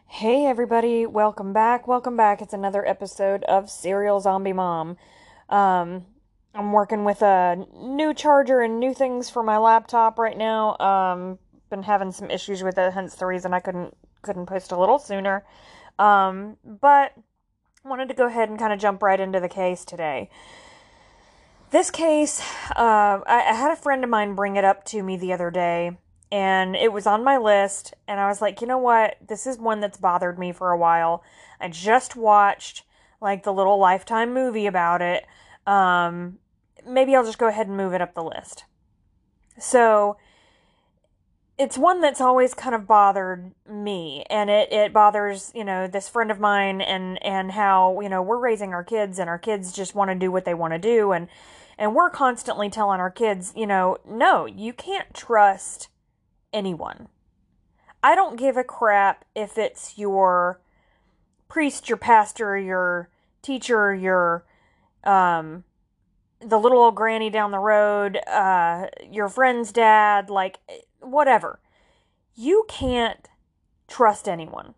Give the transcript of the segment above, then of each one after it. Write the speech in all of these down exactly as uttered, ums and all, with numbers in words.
Hey everybody, welcome back. Welcome back. It's another episode of Serial Zombie Mom. Um, I'm working with a new charger and new things for my laptop right now. Um, been having some issues with it, hence the reason I couldn't couldn't post a little sooner. Um, but wanted to go ahead and kind of jump right into the case today. This case, uh, I, I had a friend of mine bring it up to me the other day, and it was on my list, and I was like, you know what, this is one that's bothered me for a while. I just watched, like, the little Lifetime movie about it. Um, maybe I'll just go ahead and move it up the list. So, it's one that's always kind of bothered me, and it, it bothers, you know, this friend of mine, and, and how, you know, we're raising our kids, and our kids just want to do what they want to do, and, and we're constantly telling our kids, you know, no, you can't trust anyone. I don't give a crap if it's your priest, your pastor, your teacher, your, um, the little old granny down the road, uh, your friend's dad, like, whatever. You can't trust anyone.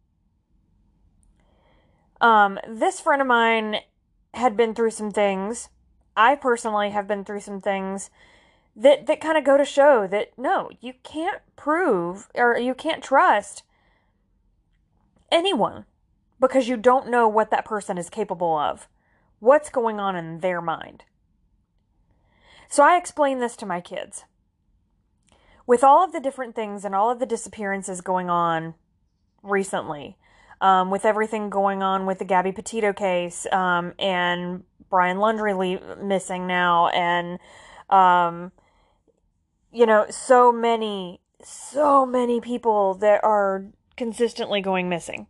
Um, this friend of mine had been through some things. I personally have been through some things that, that kind of go to show that, no, you can't prove, or you can't trust anyone, because you don't know what that person is capable of, what's going on in their mind. So I explain this to my kids. With all of the different things and all of the disappearances going on recently, um, with everything going on with the Gabby Petito case, um, and Brian Laundrie missing now, and, um, you know, so many, so many people that are consistently going missing.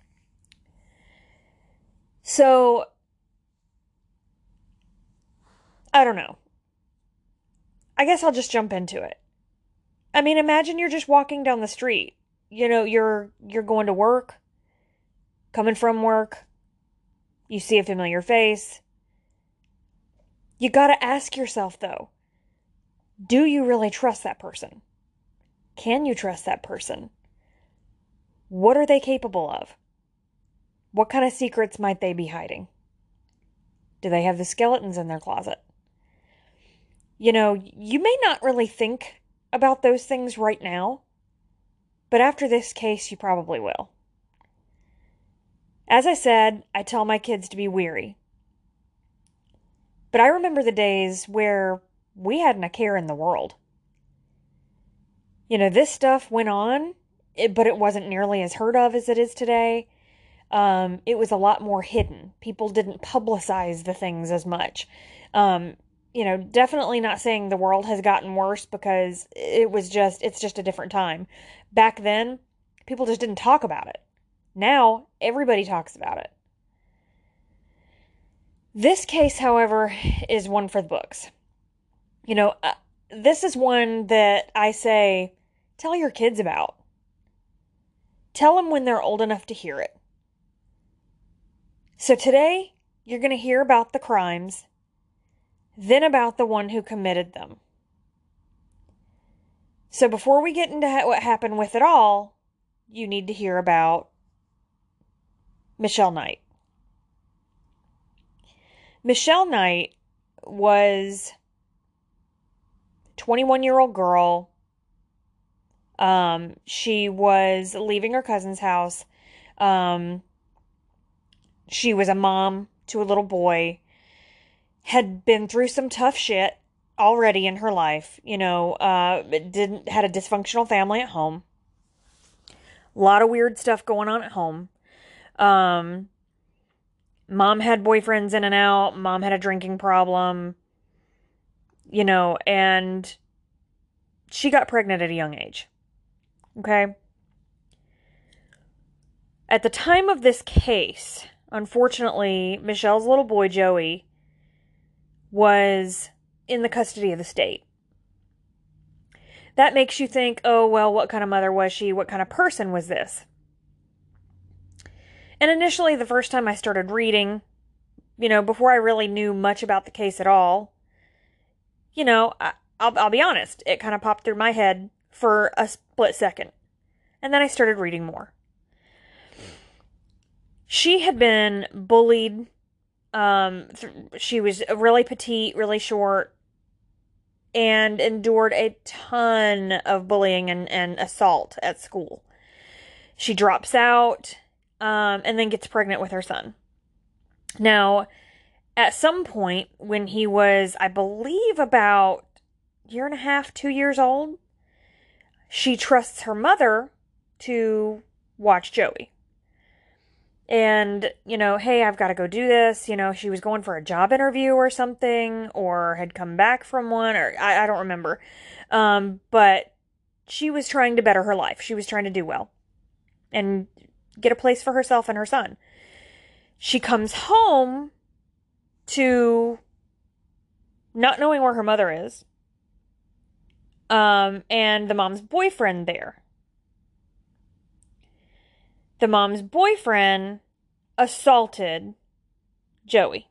So, I don't know. I guess I'll just jump into it. I mean, imagine you're just walking down the street. You know, you're you're going to work, coming from work. You see a familiar face. You gotta ask yourself, though, do you really trust that person? Can you trust that person? What are they capable of? What kind of secrets might they be hiding? Do they have the skeletons in their closet? You know, you may not really think about those things right now, but after this case, you probably will. As I said, I tell my kids to be weary. But I remember the days where we hadn't a care in the world. You know, this stuff went on, it, but it wasn't nearly as heard of as it is today. Um, it was a lot more hidden. People didn't publicize the things as much. Um, you know, definitely not saying the world has gotten worse, because it was just, it's just a different time. Back then, people just didn't talk about it. Now, everybody talks about it. This case, however, is one for the books. You know, uh, this is one that I say, tell your kids about. Tell them when they're old enough to hear it. So today, you're going to hear about the crimes, then about the one who committed them. So before we get into ha- what happened with it all, you need to hear about Michelle Knight. Michelle Knight was a twenty-one-year-old girl. Um, she was leaving her cousin's house. Um, she was a mom to a little boy. Had been through some tough shit already in her life. You know, uh, didn't had a dysfunctional family at home. A lot of weird stuff going on at home. Um, mom had boyfriends in and out. Mom had a drinking problem. You know, and she got pregnant at a young age. Okay? At the time of this case, unfortunately, Michelle's little boy, Joey, was in the custody of the state. That makes you think, oh, well, what kind of mother was she? What kind of person was this? And initially, the first time I started reading, you know, before I really knew much about the case at all, you know, I, I'll, I'll be honest, it kind of popped through my head for a split second. And then I started reading more. She had been bullied. Um, th- she was really petite, really short, and endured a ton of bullying and, and assault at school. She drops out, um, and then gets pregnant with her son. Now, at some point when he was, I believe, about a year and a half, two years old, she trusts her mother to watch Joey. And, you know, hey, I've got to go do this. You know, she was going for a job interview or something, or had come back from one, or I, I don't remember. Um, but she was trying to better her life. She was trying to do well and get a place for herself and her son. She comes home to not knowing where her mother is, um, and the mom's boyfriend there. The mom's boyfriend assaulted Joey.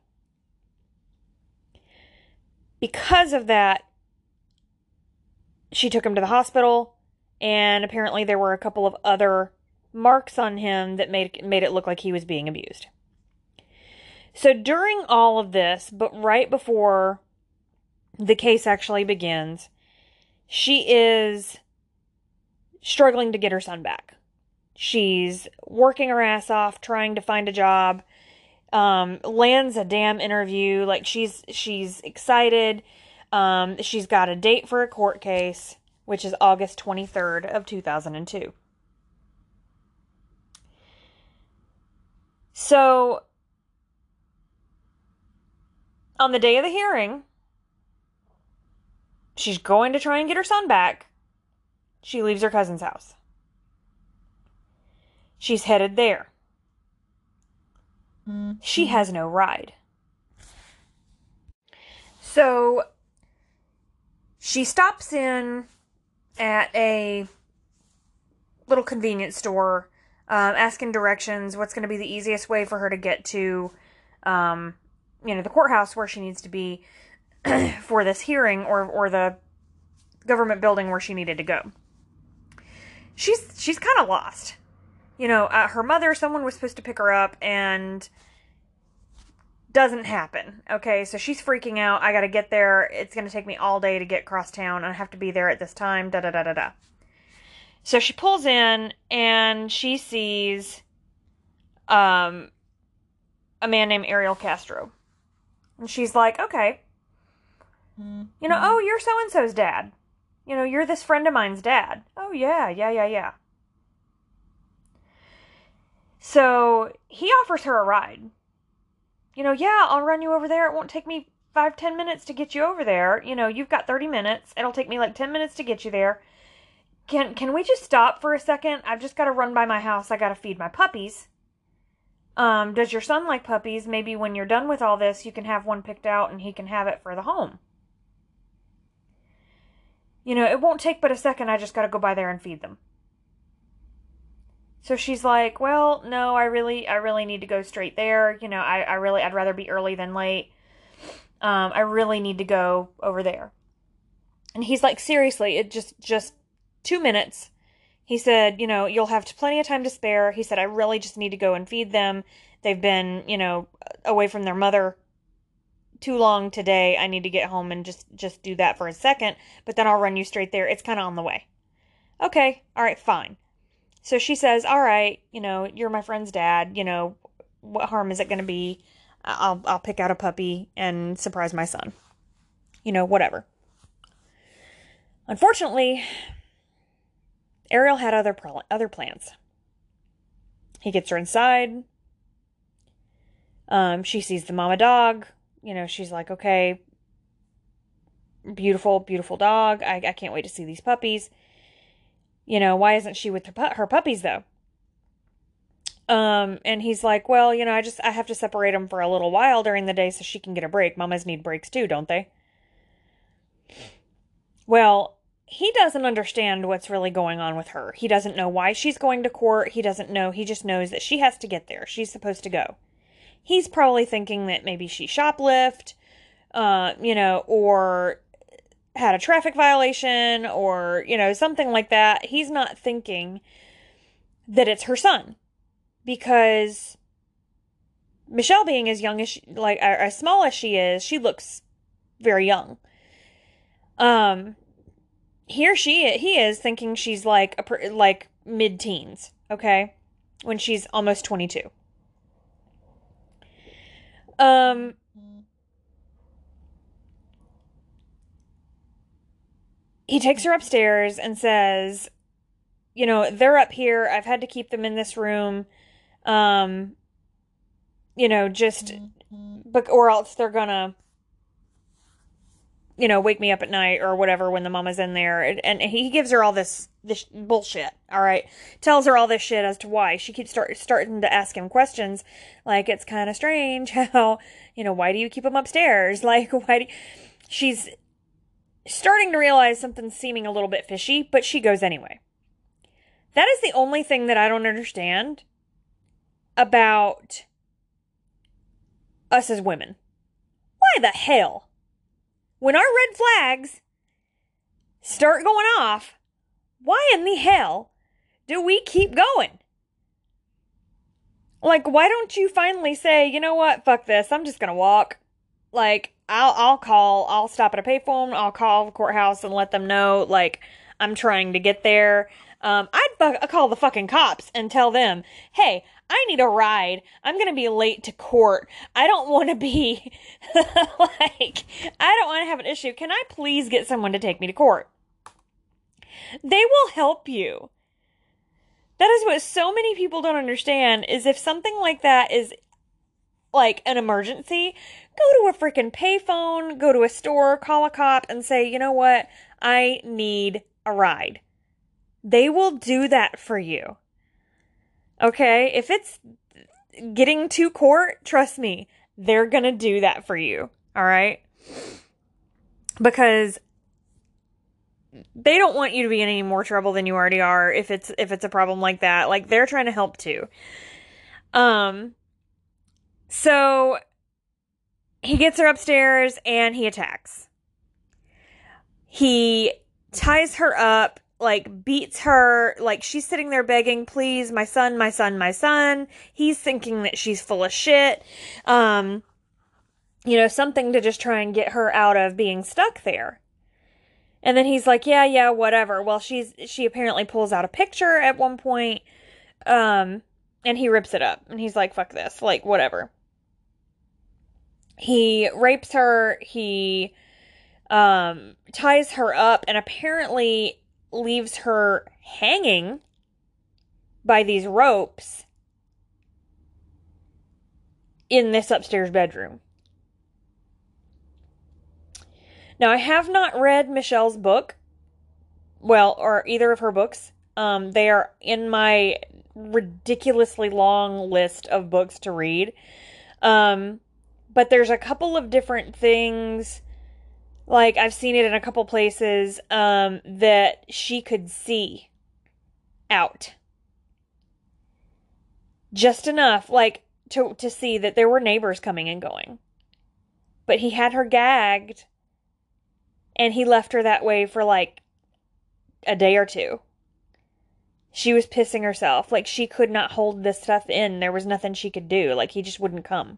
Because of that, she took him to the hospital, and apparently there were a couple of other marks on him that made, made it look like he was being abused. So during all of this, but right before the case actually begins, she is struggling to get her son back. She's working her ass off, trying to find a job, um, lands a damn interview. Like, she's, she's excited. Um, she's got a date for a court case, which is August twenty-third of two thousand two. So, on the day of the hearing, she's going to try and get her son back. She leaves her cousin's house. She's headed there. Mm-hmm. She has no ride. So, she stops in at a little convenience store, um, asking directions, what's going to be the easiest way for her to get to, um, you know, the courthouse where she needs to be for this hearing, or, or the government building where she needed to go. She's, she's kind of lost. You know, uh, her mother, someone was supposed to pick her up, and doesn't happen. Okay, so she's freaking out. I gotta get there. It's gonna take me all day to get across town. I have to be there at this time. Da da da da da. So she pulls in, and she sees um, a man named Ariel Castro. And she's like, okay. Mm-hmm. You know, oh, you're so-and-so's dad. You know, you're this friend of mine's dad. Oh, yeah, yeah, yeah, yeah. So, he offers her a ride. You know, yeah, I'll run you over there. It won't take me five, ten minutes to get you over there. You know, you've got thirty minutes. It'll take me like ten minutes to get you there. Can can we just stop for a second? I've just got to run by my house. I got to feed my puppies. Um, does your son like puppies? Maybe when you're done with all this, you can have one picked out and he can have it for the home. You know, it won't take but a second. I just got to go by there and feed them. So she's like, well, no, I really, I really need to go straight there. You know, I, I really, I'd rather be early than late. Um, I really need to go over there. And he's like, seriously, it just, just two minutes. He said, you know, you'll have plenty of time to spare. He said, I really just need to go and feed them. They've been, you know, away from their mother too long today. I need to get home and just, just do that for a second. But then I'll run you straight there. It's kind of on the way. Okay. All right, fine. So she says, all right, you know, you're my friend's dad. You know, what harm is it going to be? I'll, I'll pick out a puppy and surprise my son. You know, whatever. Unfortunately, Ariel had other pro- other plans. He gets her inside. Um, she sees the mama dog. You know, she's like, okay, beautiful, beautiful dog. I, I can't wait to see these puppies. You know, why isn't she with her, pu- her puppies, though? Um, and he's like, well, you know, I just, I have to separate them for a little while during the day so she can get a break. Mamas need breaks too, don't they? Well, he doesn't understand what's really going on with her. He doesn't know why she's going to court. He doesn't know. He just knows that she has to get there. She's supposed to go. He's probably thinking that maybe she shoplift, uh, you know, or had a traffic violation, or, you know, something like that. He's not thinking that it's her son, because Michelle being as young as she, like, as small as she is, she looks very young. Um, here she, he is thinking she's like, a, like mid-teens, okay? When she's almost twenty-two. Um, he takes her upstairs and says, you know, they're up here. I've had to keep them in this room. Um, you know, just, but, or else they're gonna, you know, wake me up at night or whatever when the mama's in there. And, and he gives her all this, this bullshit. All right. Tells her all this shit as to why. She keeps start, starting to ask him questions. Like, it's kind of strange how, you know, why do you keep them upstairs? Like, why do you... She's starting to realize something's seeming a little bit fishy, but she goes anyway. That is the only thing that I don't understand about us as women. Why the hell? When our red flags start going off, why in the hell do we keep going? Like, why don't you finally say, you know what, fuck this, I'm just gonna walk. Like, I'll I'll call, I'll stop at a payphone, I'll call the courthouse and let them know, like, I'm trying to get there. Um, I'd fu- call the fucking cops and tell them, hey, I need a ride. I'm going to be late to court. I don't want to be, like, I don't want to have an issue. Can I please get someone to take me to court? They will help you. That is what so many people don't understand, is if something like that is, like, an emergency, go to a freaking payphone, go to a store, call a cop, and say, you know what? I need a ride. They will do that for you. Okay? If it's getting to court, trust me, they're gonna do that for you. Alright? Because they don't want you to be in any more trouble than you already are if it's if it's a problem like that. Like, they're trying to help too. Um, so he gets her upstairs and he attacks. He ties her up, like, beats her, like, she's sitting there begging, please, my son, my son, my son. He's thinking that she's full of shit. Um, you know, something to just try and get her out of being stuck there. And then he's like, yeah, yeah, whatever. Well, she's, she apparently pulls out a picture at one point, um, and he rips it up. And he's like, fuck this, like, whatever. He rapes her, he, um, ties her up, and apparently leaves her hanging by these ropes in this upstairs bedroom. Now, I have not read Michelle's book, well, or either of her books. Um, they are in my ridiculously long list of books to read. Um, but there's a couple of different things, like, I've seen it in a couple places, um, that she could see out. Just enough, like, to, to see that there were neighbors coming and going. But he had her gagged, and he left her that way for, like, a day or two. She was pissing herself. Like, she could not hold this stuff in. There was nothing she could do. Like, he just wouldn't come.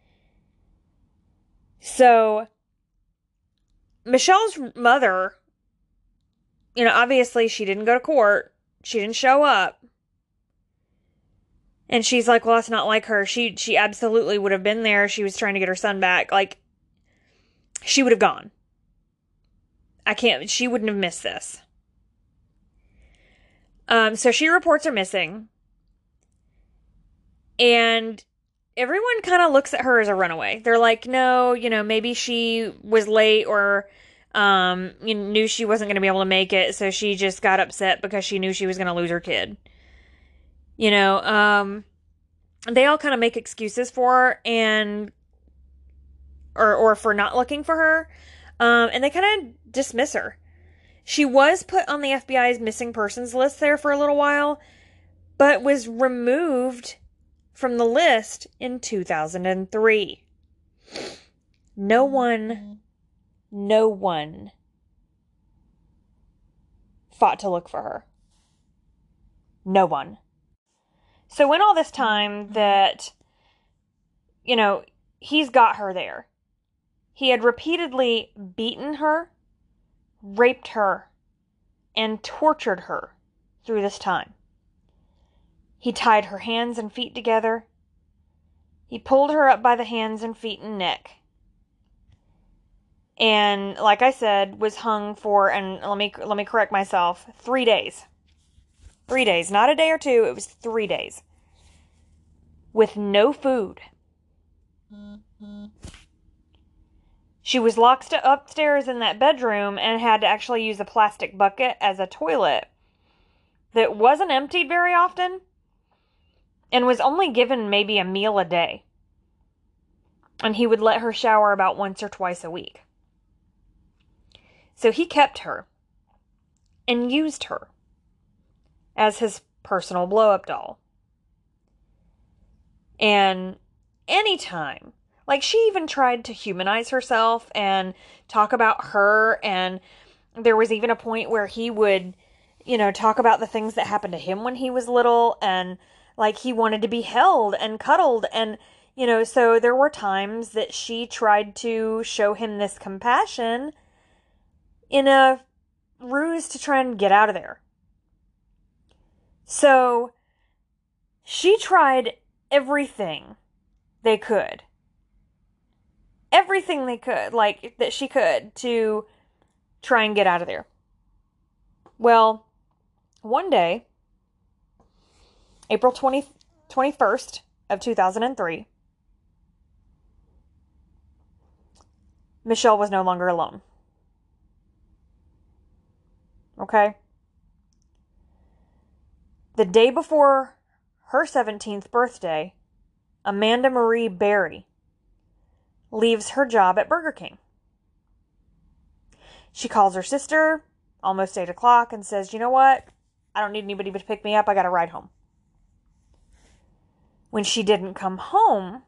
So, Michelle's mother, you know, obviously she didn't go to court. She didn't show up. And she's like, well, that's not like her. She, she absolutely would have been there. She was trying to get her son back. Like, she would have gone. I can't, she wouldn't have missed this. Um, so she reports her missing. And everyone kind of looks at her as a runaway. They're like, no, you know, maybe she was late or um, you knew she wasn't going to be able to make it, so she just got upset because she knew she was going to lose her kid. You know, um, they all kind of make excuses for her and, or, or for not looking for her. Um, and they kind of dismiss her. She was put on the F B I's missing persons list there for a little while, but was removed from the list in two thousand three. No one, no one fought to look for her. No one. So in all this time that, you know, he's got her there. He had repeatedly beaten her, raped her, and tortured her through this time. He tied her hands and feet together. He pulled her up by the hands and feet and neck. And, like I said, was hung for, and let me let me correct myself, three days. Three days. Not a day or two, it was three days. With no food. Mm-hmm. She was locked upstairs in that bedroom and had to actually use a plastic bucket as a toilet that wasn't emptied very often and was only given maybe a meal a day. And he would let her shower about once or twice a week. So he kept her and used her as his personal blow-up doll. And anytime, like, she even tried to humanize herself and talk about her, and there was even a point where he would, you know, talk about the things that happened to him when he was little, and, like, he wanted to be held and cuddled, and, you know, so there were times that she tried to show him this compassion in a ruse to try and get out of there. So, she tried everything they could. Everything they could, like, that she could, to try and get out of there. Well, one day, April twentieth, twenty-first of two thousand three, Michelle was no longer alone. Okay? The day before her seventeenth birthday, Amanda Marie Berry leaves her job at Burger King. She calls her sister, almost eight o'clock, and says, you know what? I don't need anybody to pick me up. I got to ride home. When she didn't come home,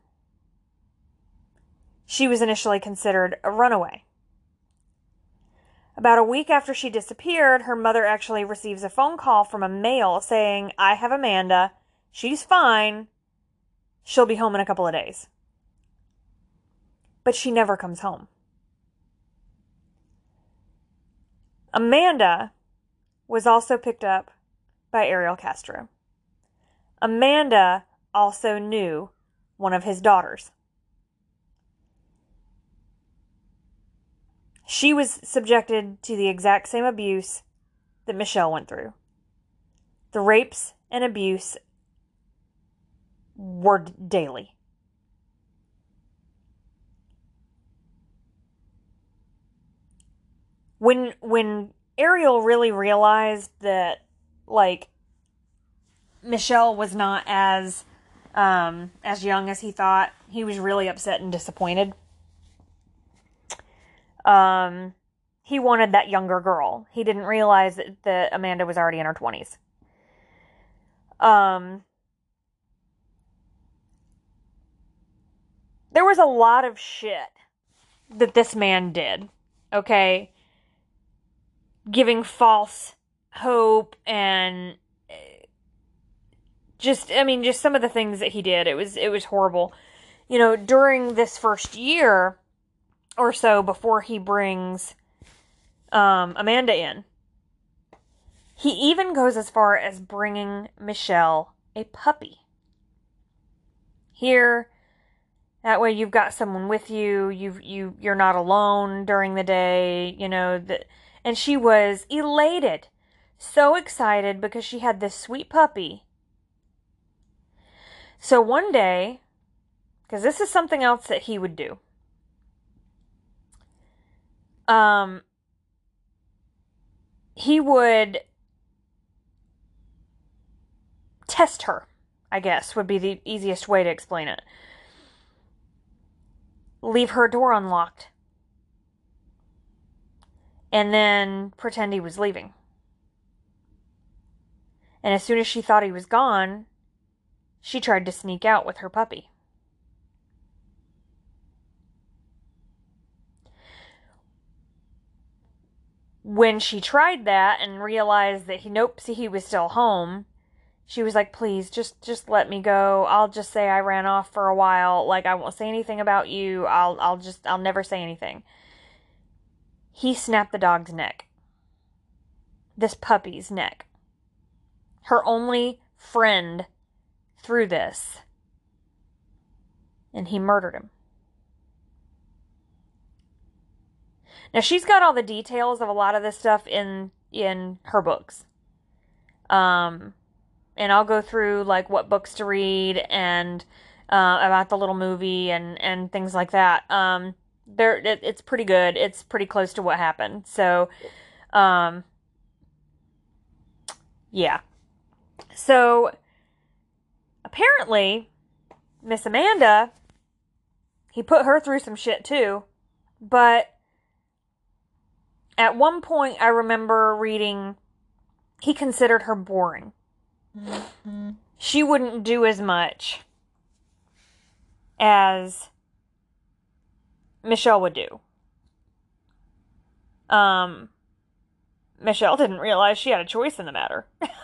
she was initially considered a runaway. About a week after she disappeared, her mother actually receives a phone call from a male saying, I have Amanda. She's fine. She'll be home in a couple of days. But she never comes home. Amanda was also picked up by Ariel Castro. Amanda also knew one of his daughters. She was subjected to the exact same abuse that Michelle went through. The rapes and abuse were daily. When when Ariel really realized that, like, Michelle was not as um, as young as he thought, he was really upset and disappointed. Um, he wanted that younger girl. He didn't realize that, that Amanda was already in her twenties. Um, there was a lot of shit that this man did, okay? Giving false hope and just, I mean, just some of the things that he did. It was, it was horrible. You know, during this first year or so before he brings um, Amanda in, he even goes as far as bringing Michelle a puppy. Here, that way you've got someone with you. You've, you, you're not alone during the day, you know, that. And she was elated, so excited because she had this sweet puppy. So one day, because this is something else that he would do, um, he would test her, I guess, would be the easiest way to explain it. Leave her door unlocked. And then pretend he was leaving. And as soon as she thought he was gone, she tried to sneak out with her puppy. When she tried that and realized that he, nope, see, he was still home, she was like, please, just, just let me go. I'll just say I ran off for a while. Like, I won't say anything about you. I'll, I'll just, I'll never say anything. He snapped the dog's neck. This puppy's neck. Her only friend through this. And he murdered him. Now, she's got all the details of a lot of this stuff in, in her books. Um, and I'll go through, like, what books to read and uh, about the little movie and, and things like that. Um, there, it, it's pretty good. It's pretty close to what happened. So, um, yeah. So, apparently, Miss Amanda, he put her through some shit, too. But at one point, I remember reading, he considered her boring. Mm-hmm. She wouldn't do as much as Michelle would do. Um, Michelle didn't realize she had a choice in the matter.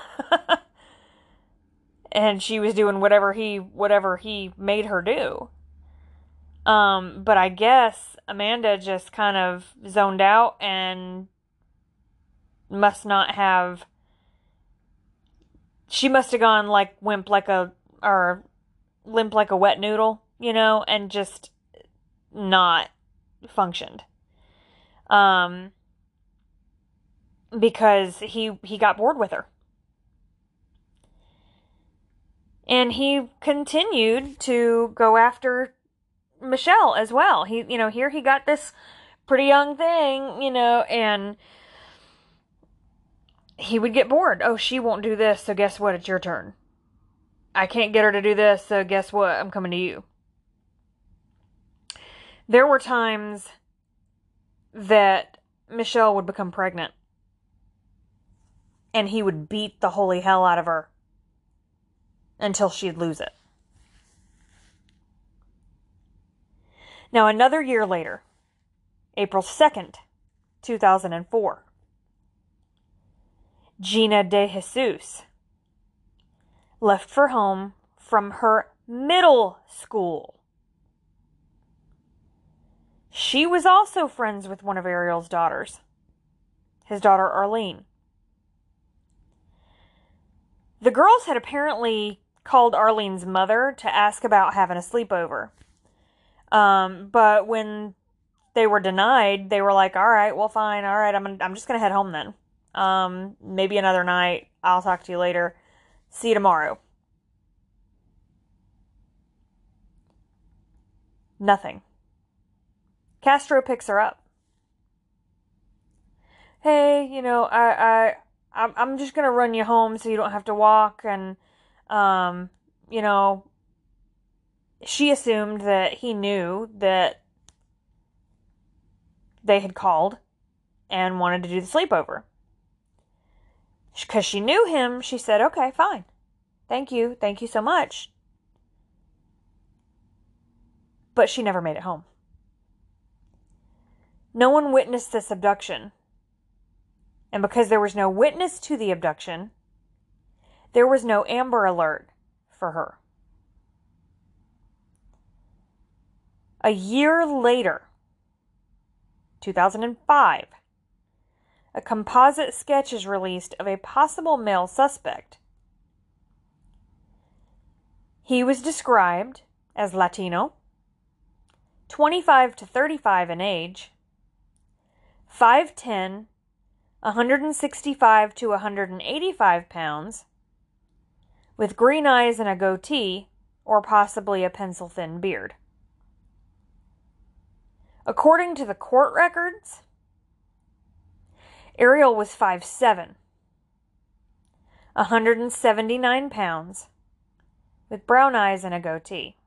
And she was doing whatever he, whatever he made her do. Um, but I guess Amanda just kind of zoned out and must not have, she must have gone like wimp like a, or limp like a wet noodle, you know, and just not functioned. Um, because he, he got bored with her. And he continued to go after Michelle as well. He, you know, here he got this pretty young thing, you know, and he would get bored. Oh, she won't do this, so guess what? It's your turn. I can't get her to do this, so guess what? I'm coming to you. There were times that Michelle would become pregnant, and he would beat the holy hell out of her until she'd lose it. Now, another year later, April second, two thousand four, Gina De Jesus left for home from her middle school. She was also friends with one of Ariel's daughters, his daughter Arlene. The girls had apparently called Arlene's mother to ask about having a sleepover. Um, but when they were denied, they were like, all right, well, fine. All right, I'm, I'm just going to head home then. Um, maybe another night. I'll talk to you later. See you tomorrow. Nothing. Castro picks her up. Hey, you know, I, I, I'm, I'm just going to run you home so you don't have to walk. And, um, you know, she assumed that he knew that they had called and wanted to do the sleepover. Because she knew him, she said, okay, fine. Thank you. Thank you so much. But she never made it home. No one witnessed this abduction. And because there was no witness to the abduction, there was no Amber Alert for her. A year later, two thousand five, a composite sketch is released of a possible male suspect. He was described as Latino, twenty-five to thirty-five in age, five ten, one sixty-five to one eighty-five pounds, with green eyes and a goatee, or possibly a pencil-thin beard. According to the court records, Ariel was five seven, one seventy-nine pounds, with brown eyes and a goatee.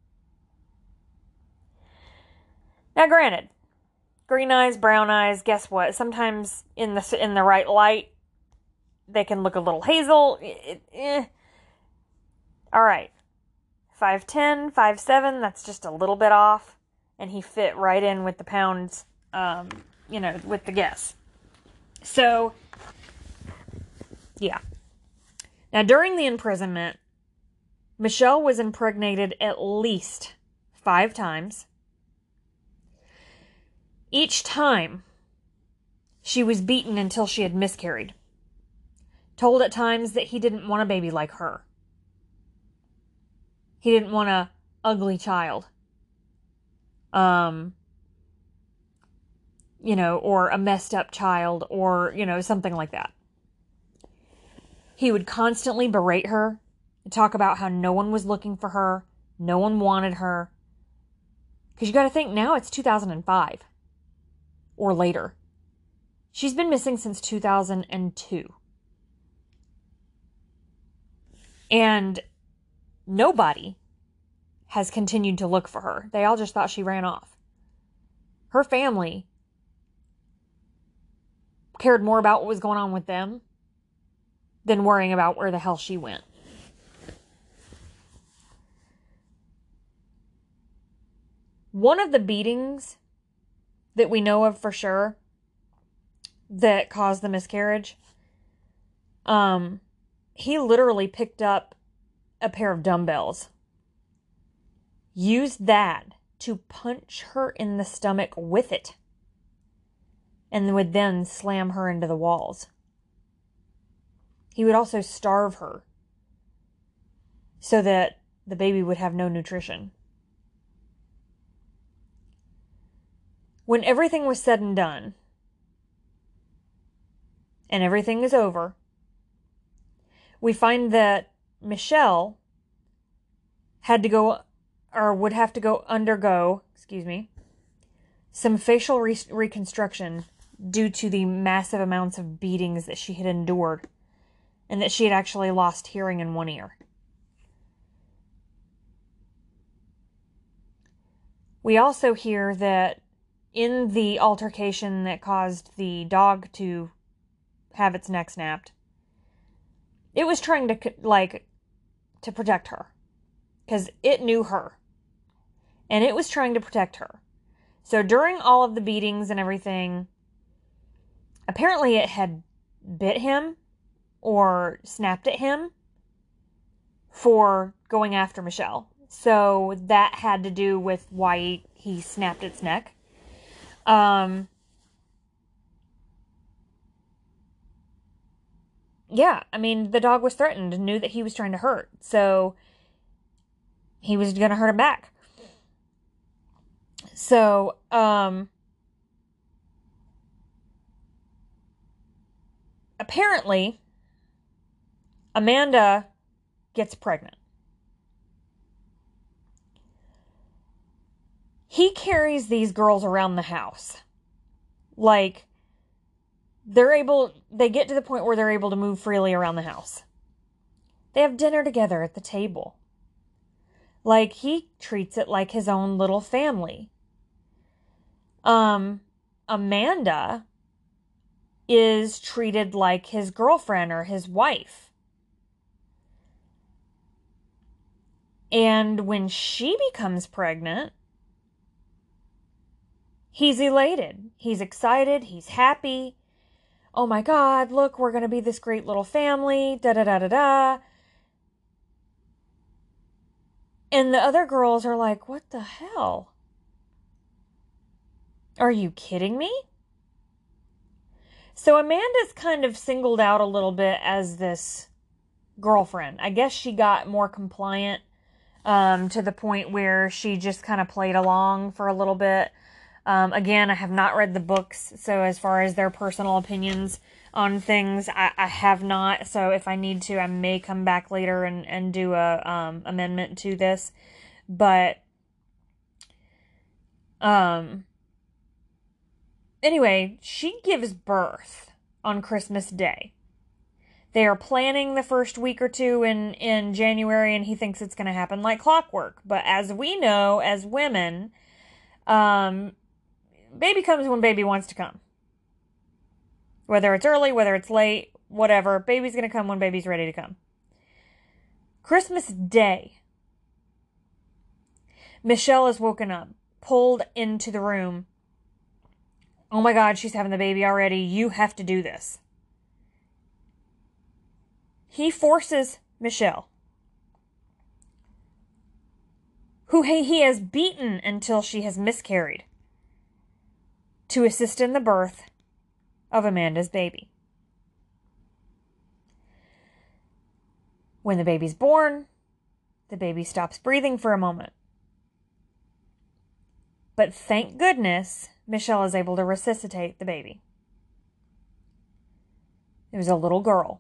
Now, granted, green eyes, brown eyes, guess what? Sometimes in the in the right light, they can look a little hazel. It, eh. All right, five ten, five seven, that's just a little bit off. And he fit right in with the pounds, um, you know, with the guess. So, yeah. Now, during the imprisonment, Michelle was impregnated at least five times. Each time, she was beaten until she had miscarried. Told at times that he didn't want a baby like her. He didn't want a ugly child. Um, you know, or a messed up child, or, you know, something like that. He would constantly berate her and talk about how no one was looking for her, no one wanted her. Because you got to think, now it's two thousand five or later. She's been missing since two thousand two. And nobody has continued to look for her. They all just thought she ran off. Her family cared more about what was going on with them than worrying about where the hell she went. One of the beatings that we know of for sure that caused the miscarriage, um, he literally picked up a pair of dumbbells, used that to punch her in the stomach with it, and would then slam her into the walls. He would also starve her so that the baby would have no nutrition. When everything was said and done, and everything is over, we find that Michelle had to go, or would have to go undergo, excuse me, some facial re- reconstruction due to the massive amounts of beatings that she had endured, and that she had actually lost hearing in one ear. We also hear that in the altercation that caused the dog to have its neck snapped, it was trying to, like, to protect her. Because it knew her. And it was trying to protect her. So during all of the beatings and everything, apparently it had bit him or snapped at him for going after Michelle. So that had to do with why he snapped its neck. Um, yeah, I mean, the dog was threatened and knew that he was trying to hurt. So he was going to hurt him back. So, um, apparently, Amanda gets pregnant. He carries these girls around the house. Like, they're able, they get to the point where they're able to move freely around the house. They have dinner together at the table. Like, he treats it like his own little family. Um, Amanda is treated like his girlfriend or his wife. And when she becomes pregnant, he's elated. He's excited. He's happy. Oh my God, look, we're going to be this great little family. Da da da da da. And the other girls are like, what the hell? Are you kidding me? So Amanda's kind of singled out a little bit as this girlfriend. I guess she got more compliant um, to the point where she just kind of played along for a little bit. Um, again, I have not read the books, so as far as their personal opinions on things, I, I have not. So if I need to, I may come back later and, and do a um, amendment to this. But um, anyway, she gives birth on Christmas Day. They are planning the first week or two in, in January, and he thinks it's going to happen like clockwork. But as we know, as women, um... baby comes when baby wants to come. Whether it's early, whether it's late, whatever. Baby's going to come when baby's ready to come. Christmas Day. Michelle is woken up, pulled into the room. Oh my God, she's having the baby already. You have to do this. he forces Michelle, who he has beaten until she has miscarried, to assist in the birth of Amanda's baby. When the baby's born, the baby stops breathing for a moment. But thank goodness, Michelle is able to resuscitate the baby. It was a little girl.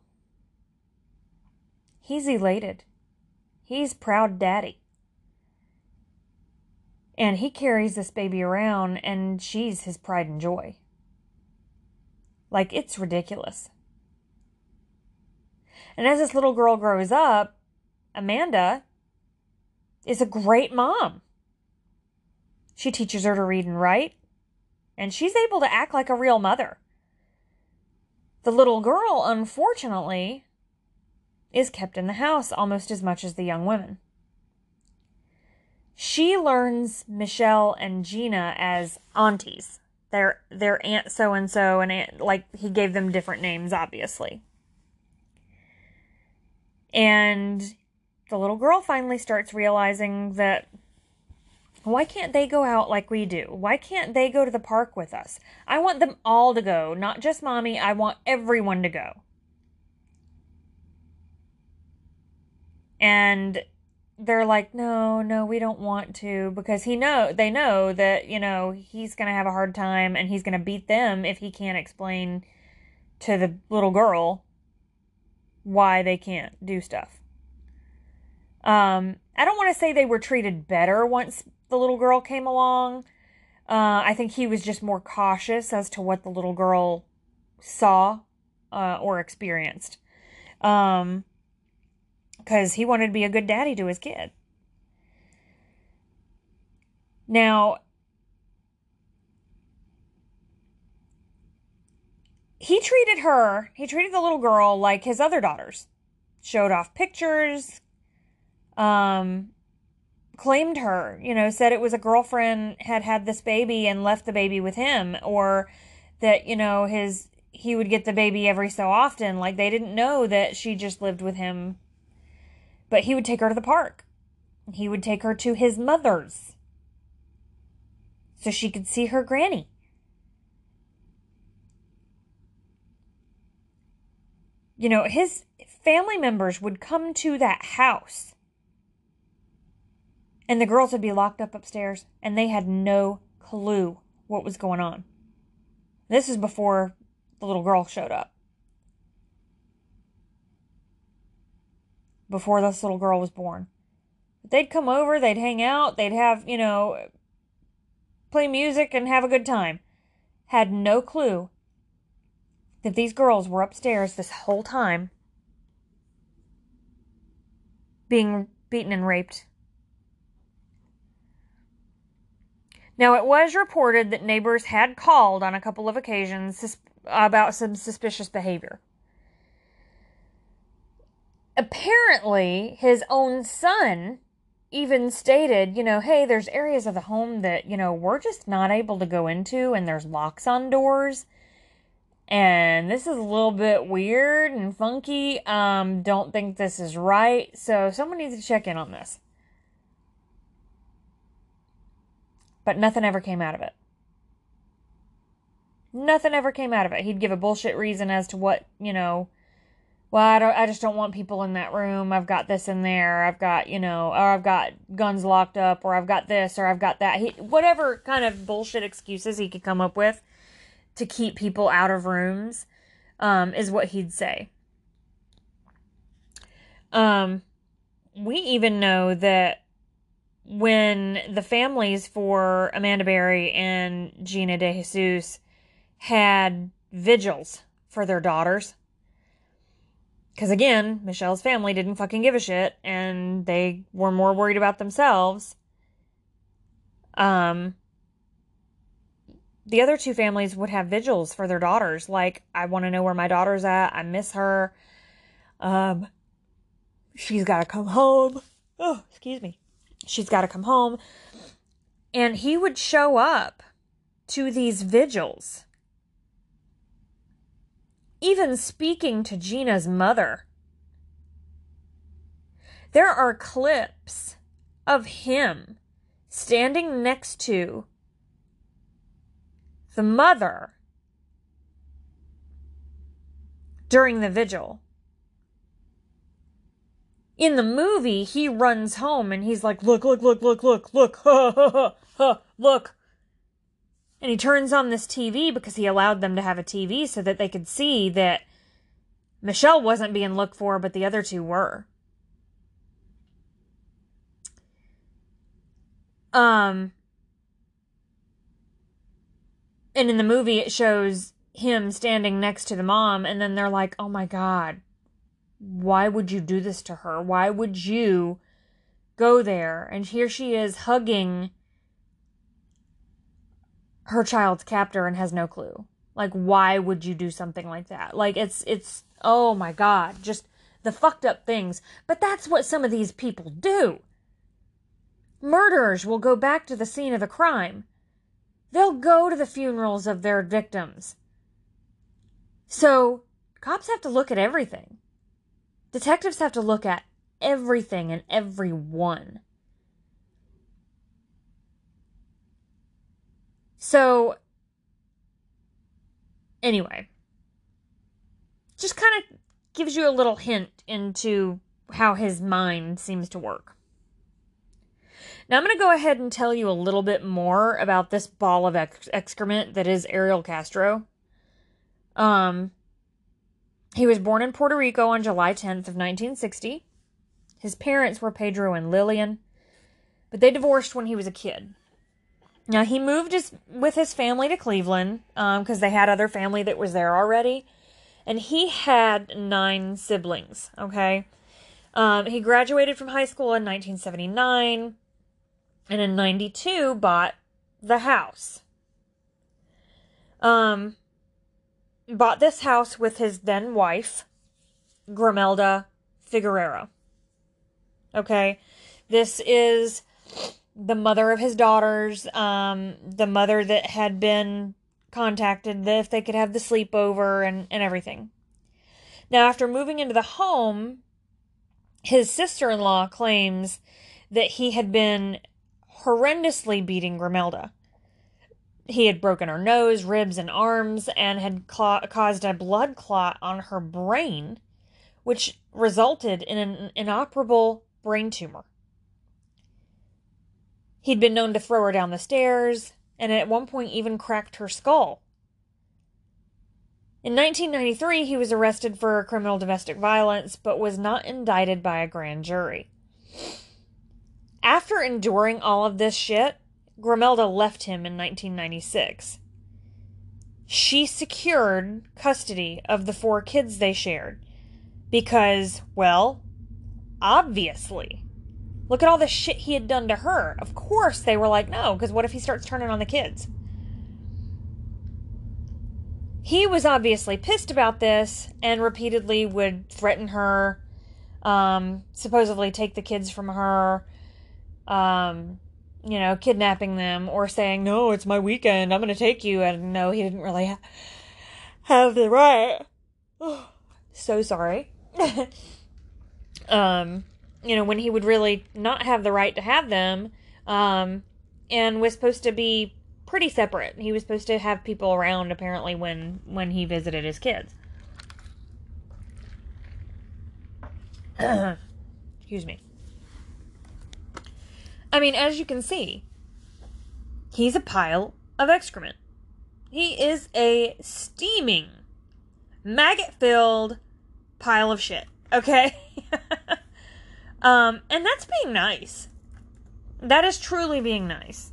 He's elated. He's proud daddy. And he carries this baby around, and she's his pride and joy. Like, it's ridiculous. And as this little girl grows up, Amanda is a great mom. She teaches her to read and write, and she's able to act like a real mother. The little girl, unfortunately, is kept in the house almost as much as the young women. She learns Michelle and Gina as aunties. They're, they're Aunt so-and-so, and aunt, like, he gave them different names, obviously. And the little girl finally starts realizing that, why can't they go out like we do? Why can't they go to the park with us? I want them all to go, not just mommy. I want everyone to go. And they're like, no, no, we don't want to, because he know they know that, you know, he's going to have a hard time and he's going to beat them if he can't explain to the little girl why they can't do stuff. Um, I don't want to say they were treated better once the little girl came along. Uh, I think he was just more cautious as to what the little girl saw uh, or experienced. Um, because he wanted to be a good daddy to his kid. Now, he treated her, he treated the little girl like his other daughters. Showed off pictures, um, claimed her, you know, said it was a girlfriend had had this baby and left the baby with him, or that, you know, his, he would get the baby every so often. Like, they didn't know that she just lived with him. But he would take her to the park. He would take her to his mother's so she could see her granny. You know, his family members would come to that house, and the girls would be locked up upstairs, and they had no clue what was going on. This is before the little girl showed up. Before this little girl was born. They'd come over, they'd hang out, they'd have, you know, play music and have a good time. Had no clue that these girls were upstairs this whole time being beaten and raped. Now, it was reported that neighbors had called on a couple of occasions sus- about some suspicious behavior. Apparently, his own son even stated, you know, hey, there's areas of the home that, you know, we're just not able to go into, and there's locks on doors, and this is a little bit weird and funky. Um, don't think this is right, so someone needs to check in on this. But nothing ever came out of it. Nothing ever came out of it. He'd give a bullshit reason as to what, you know, well, I, don't, I just don't want people in that room. I've got this in there. I've got, you know, or I've got guns locked up, or I've got this, or I've got that. He, whatever kind of bullshit excuses he could come up with to keep people out of rooms um, is what he'd say. Um, we even know that when the families for Amanda Berry and Gina De Jesus had vigils for their daughters, because again, Michelle's family didn't fucking give a shit, and they were more worried about themselves. Um, the other two families would have vigils for their daughters. Like, I want to know where my daughter's at. I miss her. Um, she's got to come home. Oh, excuse me. She's got to come home. And he would show up to these vigils, even speaking to Gina's mother There are clips of him standing next to the mother during the vigil. In the movie, he runs home and he's like, look, look, look, look, look, look, ha, ha, ha, ha, look. And he turns on this T V because he allowed them to have a T V so that they could see that Michelle wasn't being looked for, but the other two were. Um, and in the movie, it shows him standing next to the mom, and then they're like, oh my God, why would you do this to her? Why would you go there? And here she is hugging her child's captor and has no clue. Like, why would you do something like that? Like, it's, it's, oh my God, just the fucked up things. But that's what some of these people do. Murderers will go back to the scene of the crime. They'll go to the funerals of their victims. So, cops have to look at everything. Detectives have to look at everything and everyone. So, anyway, just kind of gives you a little hint into how his mind seems to work. Now, I'm going to go ahead and tell you a little bit more about this ball of ex- excrement that is Ariel Castro. Um, he was born in Puerto Rico on July tenth of nineteen sixty. His parents were Pedro and Lillian, but they divorced when he was a kid. Now, he moved his, with his family to Cleveland because um, they had other family that was there already. And he had nine siblings, okay? Um, he graduated from high school in nineteen seventy-nine. And in ninety-two, bought the house. Um, bought this house with his then wife, Grimelda Figueroa. Okay? This is the mother of his daughters, um, the mother that had been contacted that if they could have the sleepover and, and everything. Now, after moving into the home, his sister-in-law claims that he had been horrendously beating Grimelda. He had broken her nose, ribs, and arms, and had cl- caused a blood clot on her brain, which resulted in an inoperable brain tumor. He'd been known to throw her down the stairs, and at one point even cracked her skull. In nineteen ninety-three, he was arrested for criminal domestic violence, but was not indicted by a grand jury. After enduring all of this shit, Grimelda left him in nineteen ninety-six. She secured custody of the four kids they shared because, well, obviously, look at all the shit he had done to her. Of course they were like, no, because what if he starts turning on the kids? He was obviously pissed about this and repeatedly would threaten her, um, supposedly take the kids from her, um, you know, kidnapping them or saying, no, it's my weekend, I'm going to take you. And no, he didn't really ha- have the right. Oh, so sorry. um, you know, when he would really not have the right to have them, um, and was supposed to be pretty separate. He was supposed to have people around, apparently, when, when he visited his kids. Excuse me. I mean, as you can see, he's a pile of excrement. He is a steaming, maggot-filled pile of shit, okay? um, and that's being nice. That is truly being nice.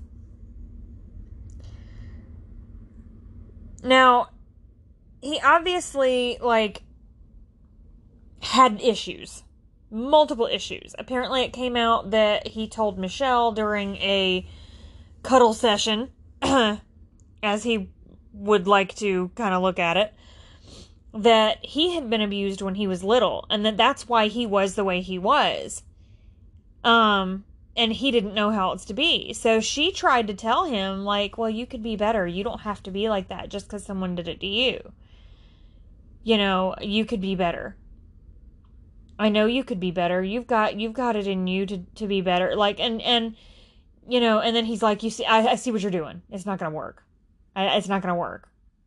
Now, he obviously, like, had issues. Multiple issues. Apparently it came out that he told Michelle during a cuddle session, as he would like to kind of look at it, that he had been abused when he was little, and that that's why he was the way he was. Um, and he didn't know how else to be. So she tried to tell him, like, well, you could be better. You don't have to be like that just because someone did it to you. You know, you could be better. I know you could be better. You've got you've got it in you to, to be better. Like and and you know, and then he's like, you see, I, I see what you're doing. It's not gonna work. I, it's not gonna work.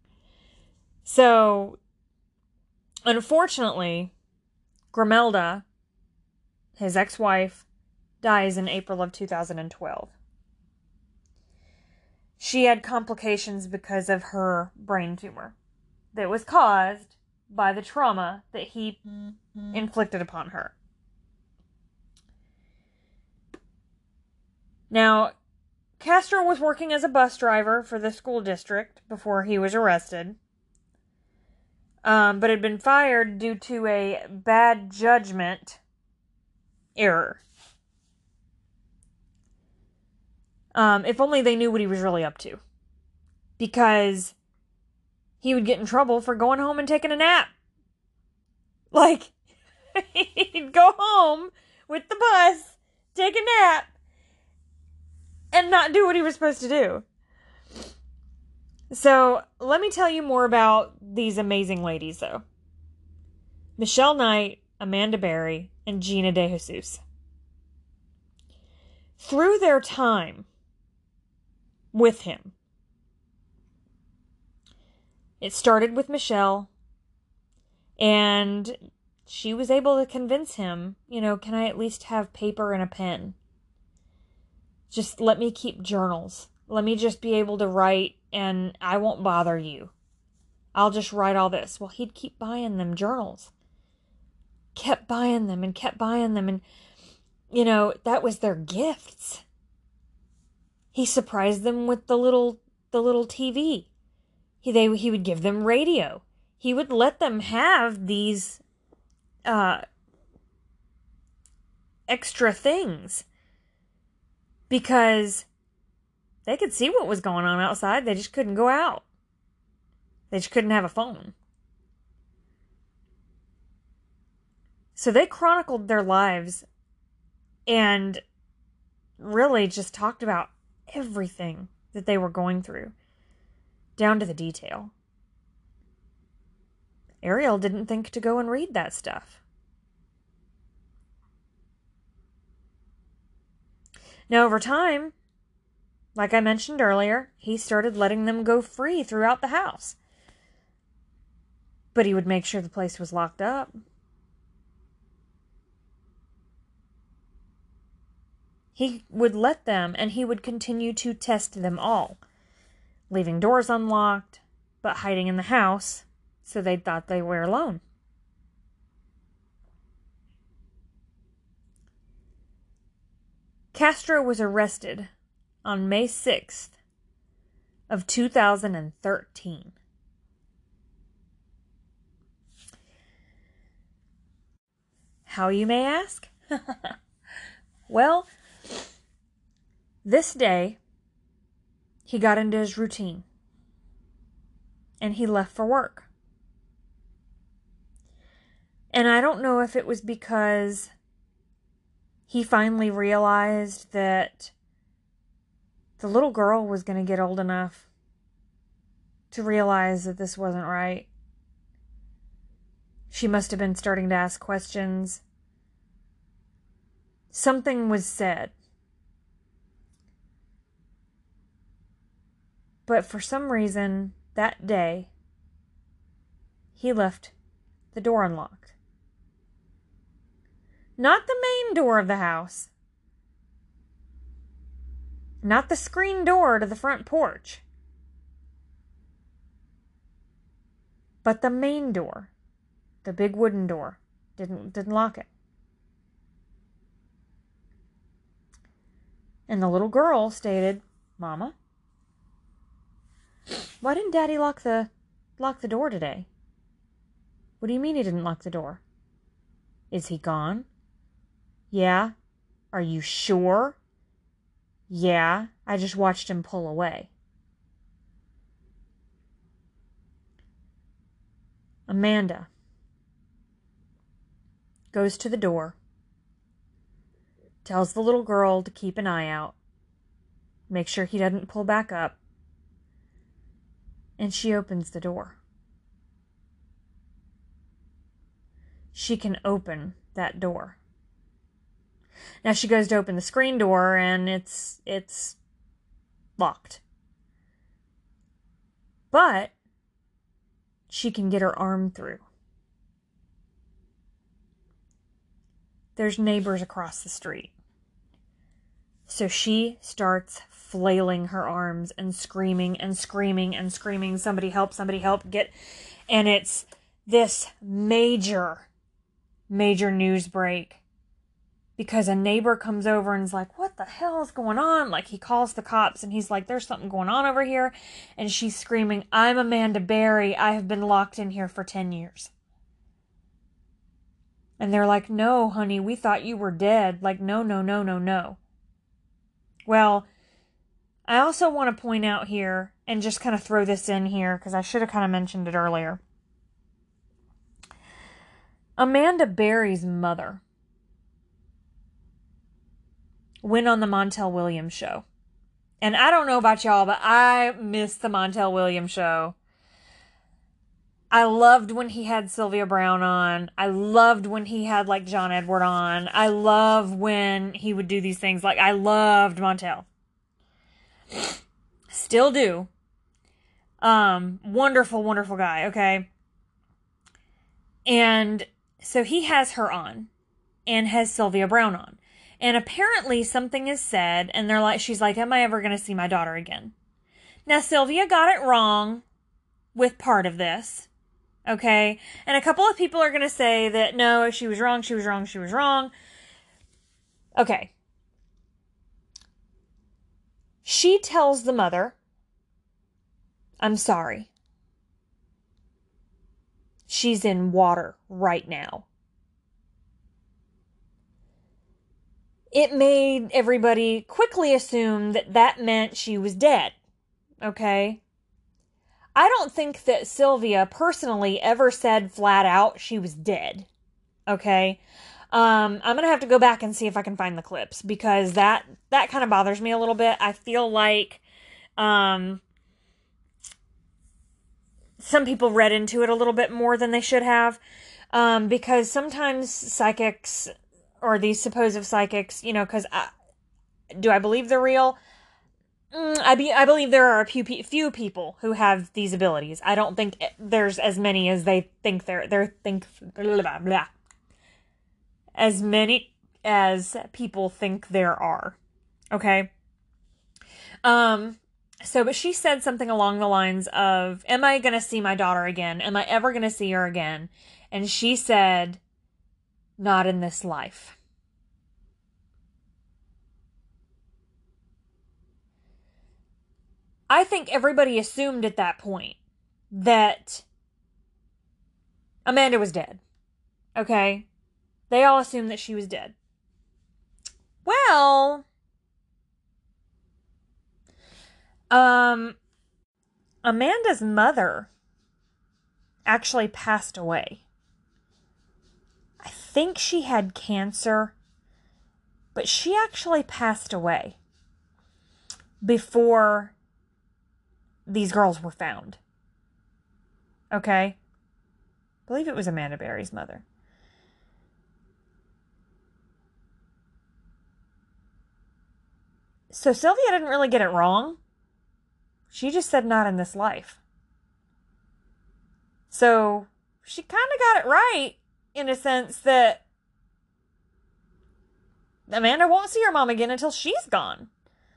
So, unfortunately, Grimelda, his ex-wife, dies in April of two thousand twelve. She had complications because of her brain tumor that was caused by the trauma that he mm-hmm. inflicted upon her. Now, Castro was working as a bus driver for the school district before he was arrested, um, but had been fired due to a bad judgment error. Um, if only they knew what he was really up to. Because he would get in trouble for going home and taking a nap. Like, he'd go home with the bus, take a nap, and not do what he was supposed to do. So, let me tell you more about these amazing ladies, though. Michelle Knight, Amanda Berry, and Gina De Jesus. Through their time with him, it started with Michelle, and she was able to convince him, you know, can I at least have paper and a pen? Just let me keep journals. Let me just be able to write, and I won't bother you. I'll just write all this. Well, he'd keep buying them journals. Kept buying them and kept buying them, and, you know, that was their gifts. He surprised them with the little the little T V. He they he would give them radio. He would let them have these uh, extra things because they could see what was going on outside. They just couldn't go out. They just couldn't have a phone. So they chronicled their lives and really just talked about everything that they were going through, down to the detail. Ariel didn't think to go and read that stuff. Now, over time, like I mentioned earlier, he started letting them go free throughout the house. But he would make sure the place was locked up. He would let them, and he would continue to test them all, leaving doors unlocked, but hiding in the house so they thought they were alone. Castro was arrested on May sixth of two thousand thirteen. How, you may ask? Well, this day, he got into his routine, and he left for work. And I don't know if it was because he finally realized that the little girl was going to get old enough to realize that this wasn't right. She must have been starting to ask questions. Something was said. But for some reason, that day, he left the door unlocked. Not the main door of the house. Not the screen door to the front porch. But the main door. The big wooden door. Didn't, didn't lock it. And the little girl stated, "Mama, why didn't Daddy lock the lock the door today?" "What do you mean he didn't lock the door?" "Is he gone?" "Yeah." "Are you sure?" "Yeah, I just watched him pull away." Amanda goes to the door, tells the little girl to keep an eye out, make sure he doesn't pull back up, and she opens the door. She can open that door. Now she goes to open the screen door and it's it's locked. But she can get her arm through. There's neighbors across the street. So she starts flailing her arms and screaming and screaming and screaming, somebody help, somebody help, get... And it's this major, major news break. Because a neighbor comes over and is like, what the hell is going on? Like, he calls the cops and he's like, there's something going on over here. And she's screaming, I'm Amanda Berry. I have been locked in here for ten years. And they're like, no, honey, we thought you were dead. Like, no, no, no, no, no. Well, I also want to point out here, and just kind of throw this in here, because I should have kind of mentioned it earlier. Amanda Berry's mother went on the Montel Williams show. And I don't know about y'all, but I miss the Montel Williams show. I loved when he had Sylvia Browne on. I loved when he had, like, John Edward on. I love when he would do these things. Like, I loved Montel. Still do. Um, wonderful, wonderful guy, okay? And so he has her on. And has Sylvia Browne on. And apparently something is said, and they're like, she's like, am I ever going to see my daughter again? Now, Sylvia got it wrong with part of this. Okay? And a couple of people are going to say that, no, she was wrong, she was wrong, she was wrong. Okay. She tells the mother, I'm sorry. She's in water right now. It made everybody quickly assume that that meant she was dead. Okay? I don't think that Sylvia personally ever said flat out she was dead. Okay? Um, I'm going to have to go back and see if I can find the clips, because that, that kind of bothers me a little bit. I feel like um, some people read into it a little bit more than they should have, um, because sometimes psychics, or these supposed psychics, you know, because do I believe they're real? Mm, I be I believe there are a few few people who have these abilities. I don't think there's as many as they think there there think blah, blah, blah. As many as people think there are. Okay. Um. So, but she said something along the lines of, "Am I going to see my daughter again? Am I ever going to see her again?" And she said, "Not in this life." I think everybody assumed at that point that Amanda was dead. Okay? They all assumed that she was dead. Well, um, Amanda's mother actually passed away. I think she had cancer, but she actually passed away before these girls were found. Okay? I believe it was Amanda Berry's mother. So Sylvia didn't really get it wrong. She just said not in this life. So she kind of got it right, in a sense that Amanda won't see her mom again until she's gone.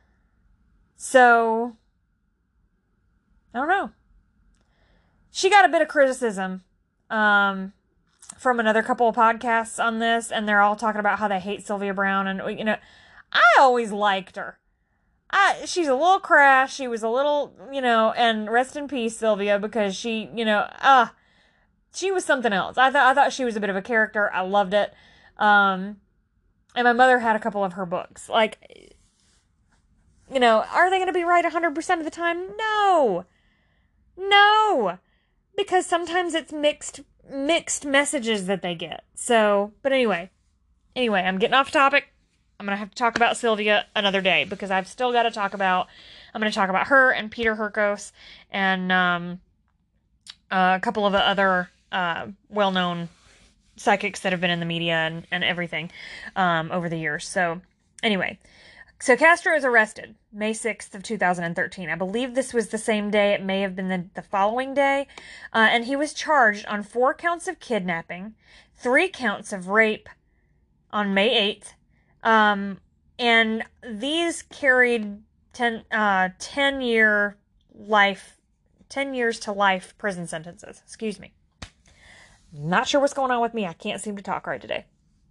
So I don't know. She got a bit of criticism um, from another couple of podcasts on this, and they're all talking about how they hate Sylvia Browne, and, you know, I always liked her. I, she's a little crash, she was a little, you know, and rest in peace, Sylvia, because she, you know, ah, uh, she was something else. I thought I thought she was a bit of a character. I loved it. Um, and my mother had a couple of her books. Like, you know, are they going to be right one hundred percent of the time? No. No, because sometimes it's mixed, mixed messages that they get. So, but anyway, anyway, I'm getting off topic. I'm going to have to talk about Sylvia another day, because I've still got to talk about, I'm going to talk about her and Peter Hurkos and um, uh, a couple of the other uh, well-known psychics that have been in the media and, and everything um, over the years. So anyway, so Castro is arrested May sixth of two thousand thirteen. I believe this was the same day. It may have been the, the following day. Uh, and he was charged on four counts of kidnapping, three counts of rape on May eighth. Um, and these carried ten, uh, ten year life, ten years to life prison sentences. Excuse me. Not sure what's going on with me. I can't seem to talk right today.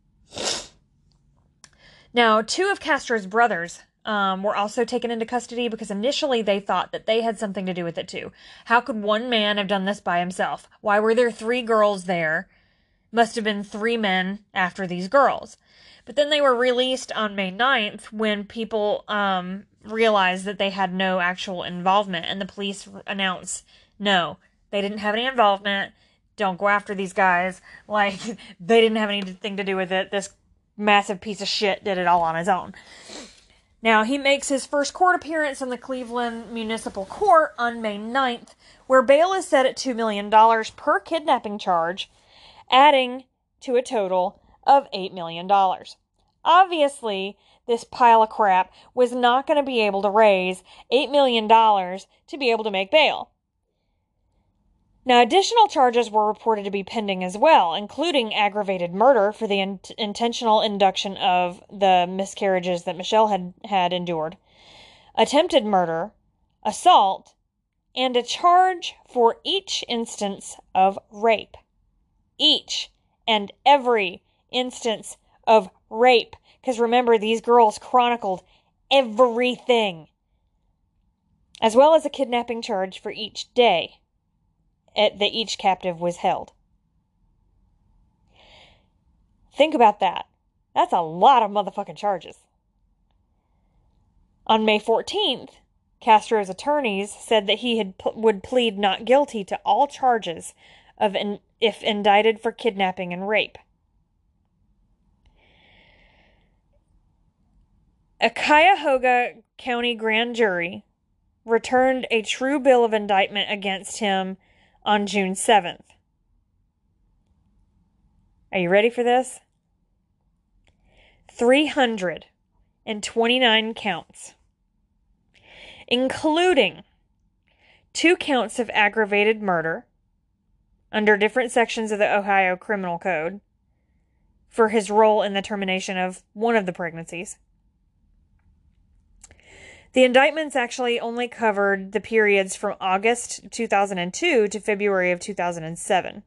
Now, two of Castro's brothers um, were also taken into custody because initially they thought that they had something to do with it too. How could one man have done this by himself? Why were there three girls there? Must have been three men after these girls. But then they were released on May ninth when people um, realized that they had no actual involvement, and the police announced, no, they didn't have any involvement. Don't go after these guys. Like, they didn't have anything to do with it. This massive piece of shit did it all on his own. Now, he makes his first court appearance in the Cleveland Municipal Court on May ninth, where bail is set at two million dollars per kidnapping charge, adding to a total of eight million dollars. Obviously, this pile of crap was not going to be able to raise eight million dollars to be able to make bail. Now, additional charges were reported to be pending as well, including aggravated murder for the in- intentional induction of the miscarriages that Michelle had, had endured, attempted murder, assault, and a charge for each instance of rape. Each and every instance of rape. Because remember, these girls chronicled everything. As well as a kidnapping charge for each day at that each captive was held. Think about that. That's a lot of motherfucking charges. On May fourteenth, Castro's attorneys said that he had would plead not guilty to all charges of in, if indicted for kidnapping and rape. A Cuyahoga County grand jury returned a true bill of indictment against him on June seventh. Are you ready for this? three hundred twenty-nine counts, including two counts of aggravated murder under different sections of the Ohio Criminal Code for his role in the termination of one of the pregnancies. The indictments actually only covered the periods from August two thousand two to February of two thousand seven.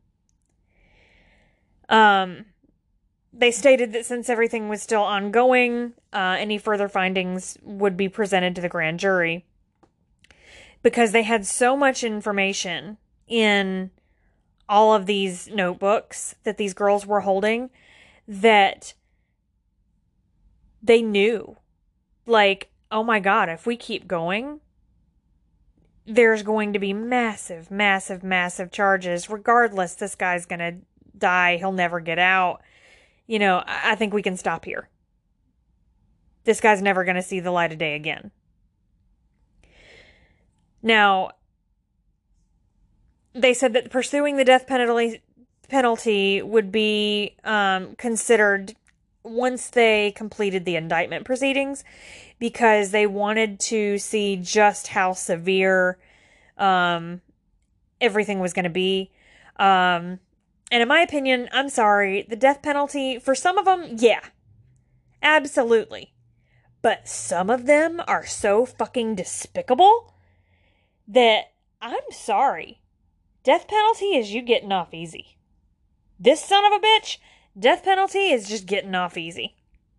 Um, they stated that since everything was still ongoing, uh, any further findings would be presented to the grand jury, because they had so much information in all of these notebooks that these girls were holding that they knew, like, oh my God, if we keep going, there's going to be massive, massive, massive charges. Regardless, this guy's going to die. He'll never get out. You know, I think we can stop here. This guy's never going to see the light of day again. Now, they said that pursuing the death penalty penalty would be um, considered once they completed the indictment proceedings, because they wanted to see just how severe um, everything was going to be. Um, and in my opinion, I'm sorry, the death penalty, for some of them, yeah, absolutely. But some of them are so fucking despicable that I'm sorry. Death penalty is you getting off easy. This son of a bitch, death penalty is just getting off easy.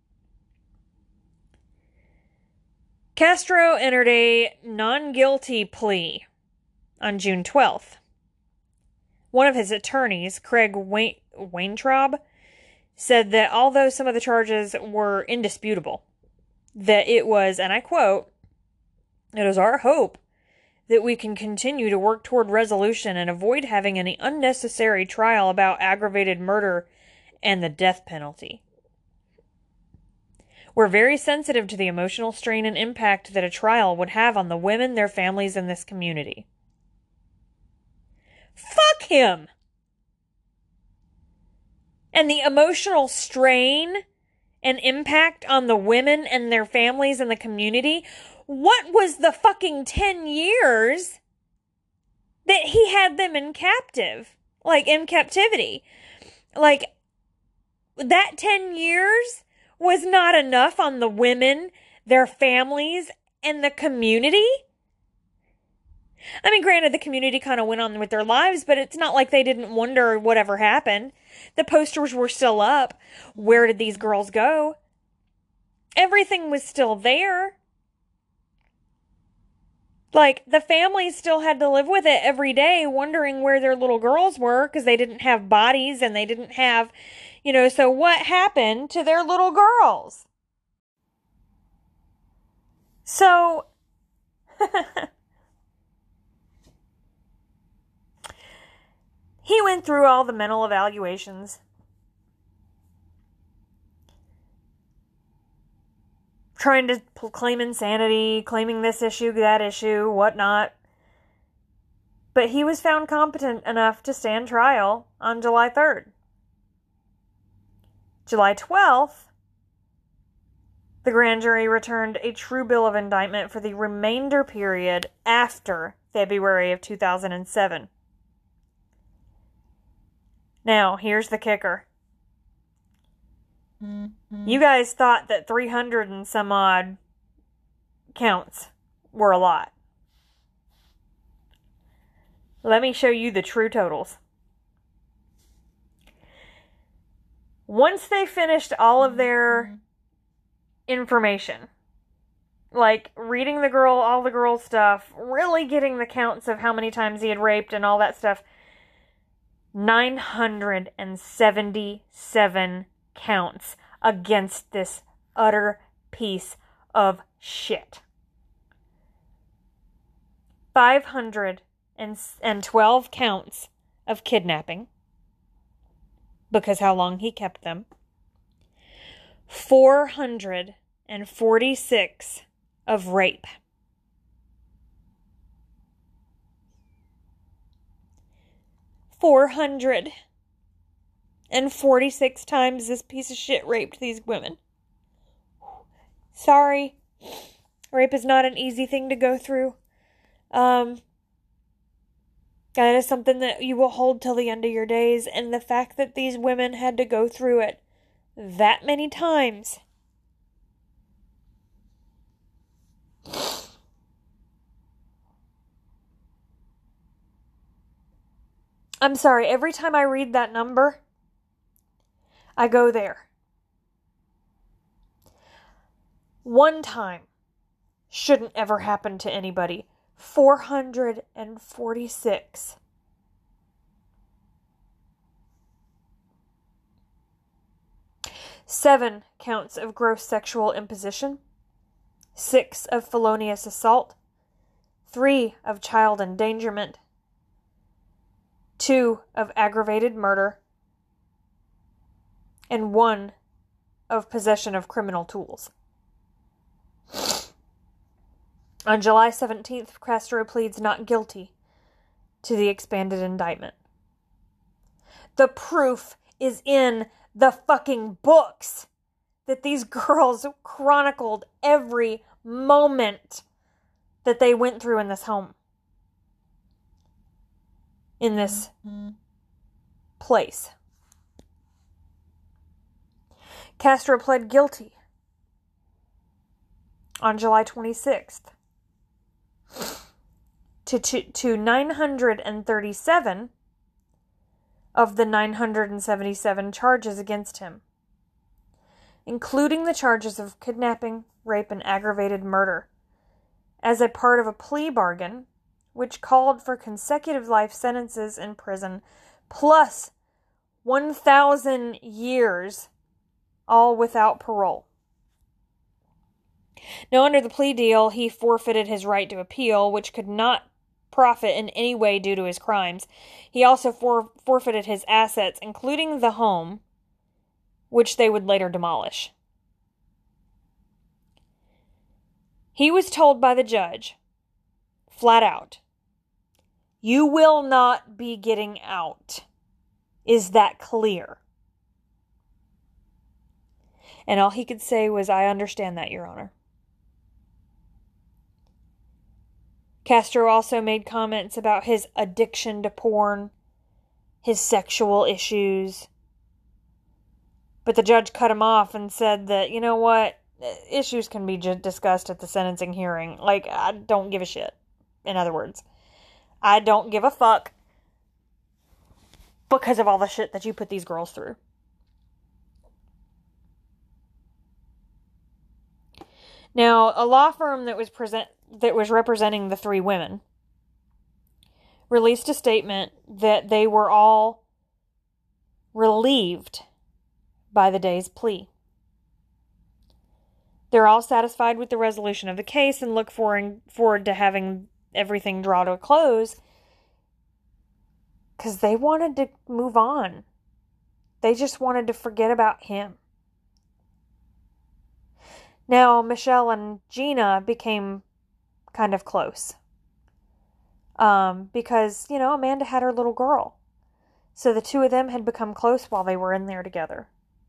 Castro entered a non-guilty plea on June twelfth. One of his attorneys, Craig Wain- Weintraub, said that although some of the charges were indisputable, that it was, and I quote, "It is our hope that we can continue to work toward resolution and avoid having any unnecessary trial about aggravated murder and the death penalty. We're very sensitive to the emotional strain and impact that a trial would have on the women, their families, and this community." Fuck him! And the emotional strain and impact on the women and their families and the community. What was the fucking ten years that he had them in captive? Like, in captivity. Like, that ten years was not enough on the women, their families, and the community? I mean, granted, the community kind of went on with their lives, but it's not like they didn't wonder whatever happened. The posters were still up. Where did these girls go? Everything was still there. Like, the families still had to live with it every day, wondering where their little girls were, because they didn't have bodies and they didn't have, you know, so what happened to their little girls? So, he went through all the mental evaluations. Trying to claim insanity, claiming this issue, that issue, whatnot. But he was found competent enough to stand trial on July third. July twelfth, the grand jury returned a true bill of indictment for the remainder period after February of two thousand seven. Now, here's the kicker. Mm-hmm. You guys thought that three hundred and some odd counts were a lot. Let me show you the true totals. Once they finished all of their information, like reading the girl, all the girl stuff, really getting the counts of how many times he had raped and all that stuff, nine hundred seventy-seven counts against this utter piece of shit. five hundred twelve counts of kidnapping, because how long he kept them. four hundred forty-six of rape. four hundred forty-six times this piece of shit raped these women. Sorry. Rape is not an easy thing to go through. Um, that is something that you will hold till the end of your days. And the fact that these women had to go through it that many times. I'm sorry, every time I read that number, I go there. One time shouldn't ever happen to anybody. four hundred forty-six. Seven counts of gross sexual imposition. Six of felonious assault. Three of child endangerment. Two of aggravated murder. And one of possession of criminal tools. On July seventeenth, Castro pleads not guilty to the expanded indictment. The proof is in the fucking books that these girls chronicled every moment that they went through in this home. In this mm-hmm. place. Castro pled guilty on July twenty-sixth to, to, to nine hundred thirty-seven of the nine hundred seventy-seven charges against him, including the charges of kidnapping, rape, and aggravated murder, as a part of a plea bargain which called for consecutive life sentences in prison plus one thousand years, all without parole. Now, under the plea deal, he forfeited his right to appeal, which could not profit in any way due to his crimes. He also for- forfeited his assets, including the home, which they would later demolish. He was told by the judge, flat out, "You will not be getting out. Is that clear?" And all he could say was, "I understand that, Your Honor." Castro also made comments about his addiction to porn, his sexual issues. But the judge cut him off and said that, you know what, issues can be discussed at the sentencing hearing. Like, I don't give a shit. In other words, I don't give a fuck because of all the shit that you put these girls through. Now, a law firm that was present that was representing the three women released a statement that they were all relieved by the day's plea. They're all satisfied with the resolution of the case and look forward, forward to having everything draw to a close because they wanted to move on. They just wanted to forget about him. Now, Michelle and Gina became kind of close. Um, because, you know, Amanda had her little girl. So the two of them had become close while they were in there together.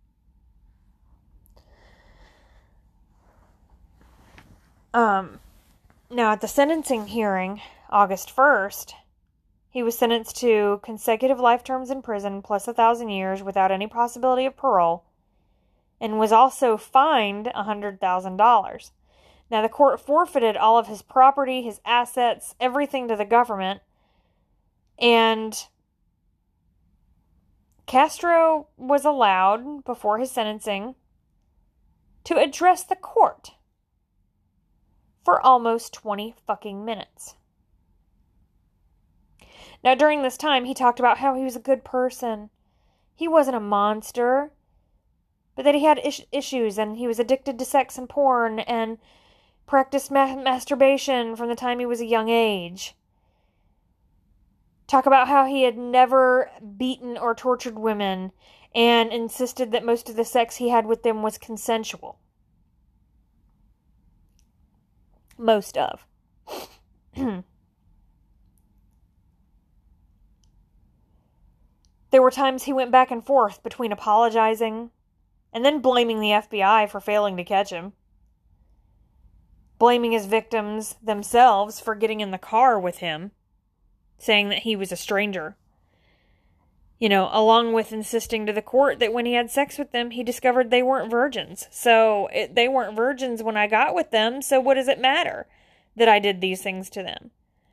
Um, now, at the sentencing hearing, August first, he was sentenced to consecutive life terms in prison plus a thousand years without any possibility of parole, and was also fined one hundred thousand dollars. Now, the court forfeited all of his property, his assets, everything to the government, and Castro was allowed, before his sentencing, to address the court for almost twenty fucking minutes. Now, during this time, he talked about how he was a good person. He wasn't a monster, but that he had is- issues and he was addicted to sex and porn and practiced ma- masturbation from the time he was a young age. Talk about how he had never beaten or tortured women and insisted that most of the sex he had with them was consensual. Most of. There were times he went back and forth between apologizing and then blaming the F B I for failing to catch him. Blaming his victims themselves for getting in the car with him, saying that he was a stranger. You know, along with insisting to the court that when he had sex with them, he discovered they weren't virgins. So, it, they weren't virgins when I got with them, so what does it matter that I did these things to them?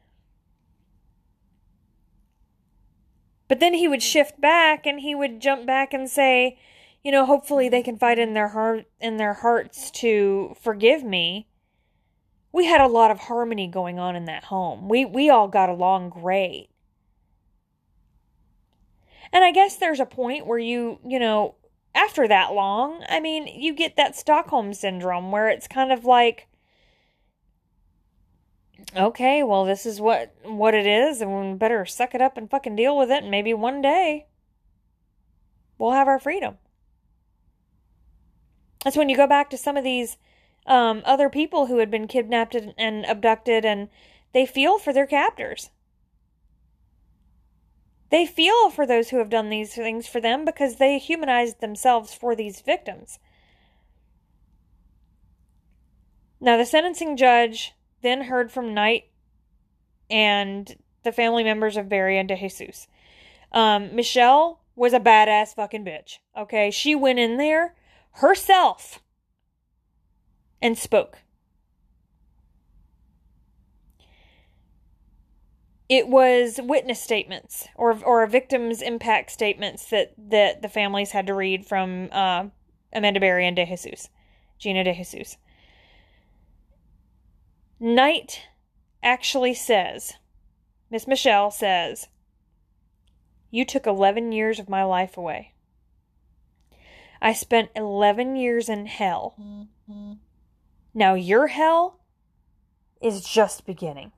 But then he would shift back and he would jump back and say, you know, hopefully they can fight in their heart in their hearts to forgive me. We had a lot of harmony going on in that home. We we all got along great. And I guess there's a point where you, you know, after that long, I mean, you get that Stockholm syndrome where it's kind of like, okay, well, this is what, what it is, and we better suck it up and fucking deal with it, and maybe one day we'll have our freedom. That's when you go back to some of these um, other people who had been kidnapped and abducted, and they feel for their captors. They feel for those who have done these things for them because they humanized themselves for these victims. Now, the sentencing judge then heard from Knight and the family members of Barry and DeJesus. Um, Michelle was a badass fucking bitch. Okay, she went in there herself and spoke. It was witness statements or or victims' impact statements that, that the families had to read from uh, Amanda Berry and DeJesus, Gina DeJesus. Knight actually says, Miss Michelle says, you took eleven years of my life away. I spent eleven years in hell. Mm-hmm. Now your hell is just beginning.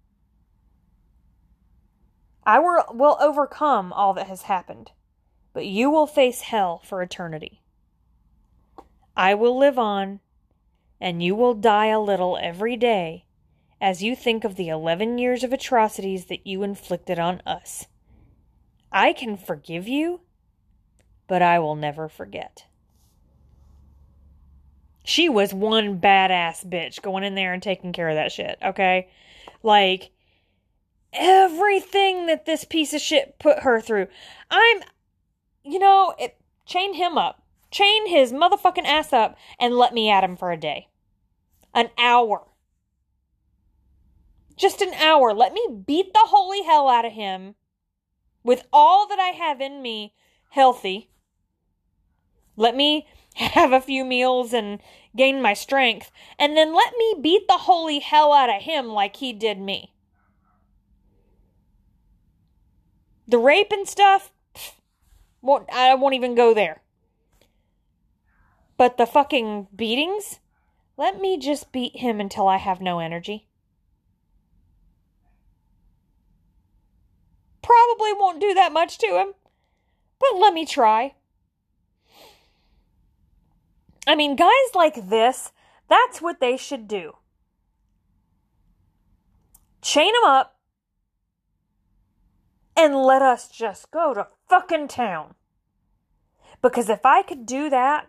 I will, will overcome all that has happened, but you will face hell for eternity. I will live on, and you will die a little every day as you think of the eleven years of atrocities that you inflicted on us. I can forgive you, but I will never forget. She was one badass bitch going in there and taking care of that shit, okay? Like, everything that this piece of shit put her through. I'm, you know, it, chain him up. Chain his motherfucking ass up and let me at him for a day. An hour. Just an hour. Let me beat the holy hell out of him with all that I have in me healthy. Let me have a few meals and gain my strength. And then let me beat the holy hell out of him like he did me. The rape and stuff, pff, won't, I won't even go there. But the fucking beatings, let me just beat him until I have no energy. Probably won't do that much to him, but let me try. I mean, guys like this, that's what they should do. Chain them up and let us just go to fucking town. Because if I could do that,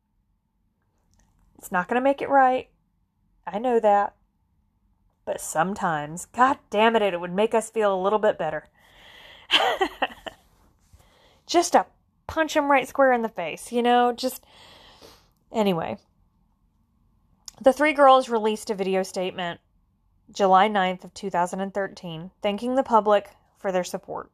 it's not going to make it right. I know that. But sometimes, god damn it, it would make us feel a little bit better. Just to punch him right square in the face, you know? Just... Anyway. The three girls released a video statement July ninth of two thousand thirteen, thanking the public for their support.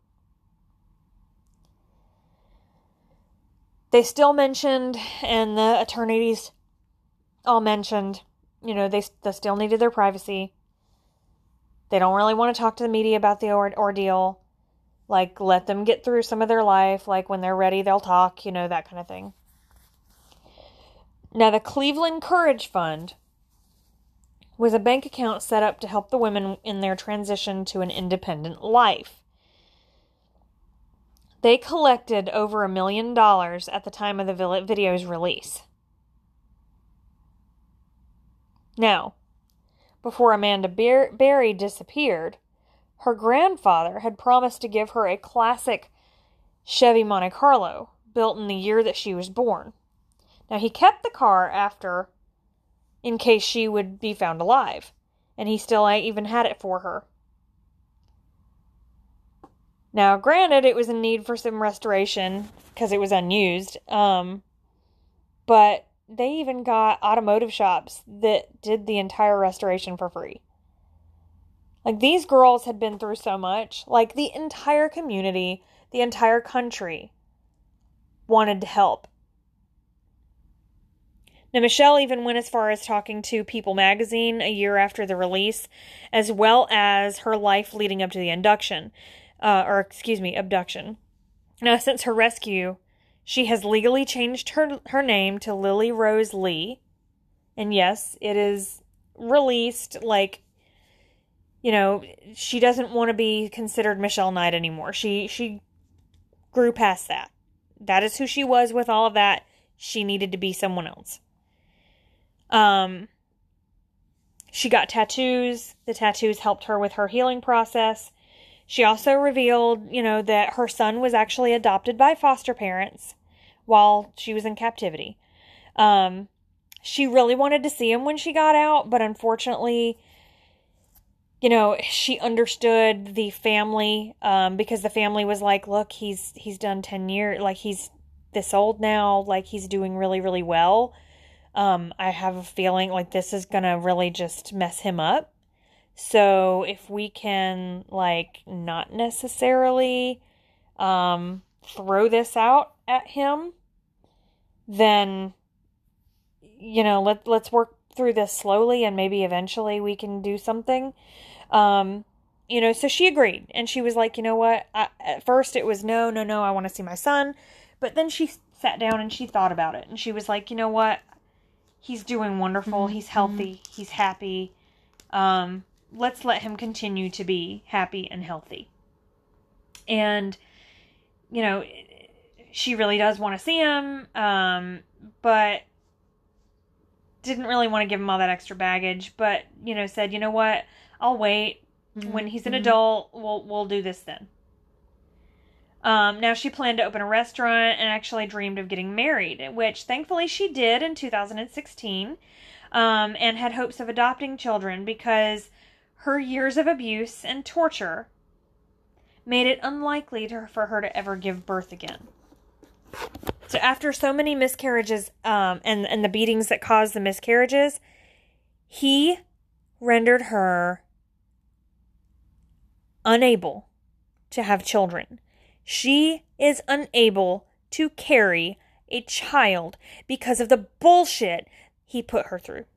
They still mentioned, and the attorneys all mentioned, you know, they, they still needed their privacy. They don't really want to talk to the media about the or- ordeal. Like, let them get through some of their life. Like, when they're ready, they'll talk, you know, that kind of thing. Now, the Cleveland Courage Fund was a bank account set up to help the women in their transition to an independent life. They collected over a million dollars at the time of the video's release. Now, before Amanda Bar- Berry disappeared, her grandfather had promised to give her a classic Chevy Monte Carlo, built in the year that she was born. Now, he kept the car after, in case she would be found alive, and he still even had it for her. Now, granted, it was in need for some restoration, because it was unused, um, but they even got automotive shops that did the entire restoration for free. Like, these girls had been through so much. Like, the entire community, the entire country wanted to help. Now, Michelle even went as far as talking to People magazine a year after the release, as well as her life leading up to the induction, uh, or excuse me, abduction. Now, since her rescue, she has legally changed her, her name to Lily Rose Lee. And yes, it is released, like, you know, she doesn't want to be considered Michelle Knight anymore. She she grew past that. That is who she was with all of that. She needed to be someone else. Um, she got tattoos. The tattoos helped her with her healing process. She also revealed, you know, that her son was actually adopted by foster parents while she was in captivity. Um, she really wanted to see him when she got out, but unfortunately, you know, she understood the family, um, because the family was like, look, he's, he's done ten years, like, he's this old now, like, he's doing really, really well. Um, I have a feeling like this is gonna really just mess him up. So if we can, like, not necessarily, um, throw this out at him, then, you know, let, let's work through this slowly and maybe eventually we can do something. Um, you know, so she agreed, and she was like, you know what, I, at first it was no, no, no, I want to see my son, but then she sat down and she thought about it, and she was like, you know what, he's doing wonderful, he's healthy, he's happy, um, let's let him continue to be happy and healthy. And, you know, she really does want to see him, um, but didn't really want to give him all that extra baggage, but, you know, said, you know what, I'll wait. Mm-hmm. When he's an adult, we'll we'll do this then. Um, now, she planned to open a restaurant and actually dreamed of getting married, which thankfully she did in two thousand sixteen, um, and had hopes of adopting children because her years of abuse and torture made it unlikely to, for her to ever give birth again. So after so many miscarriages um, and, and the beatings that caused the miscarriages, he rendered her unable to have children. She is unable to carry a child because of the bullshit he put her through.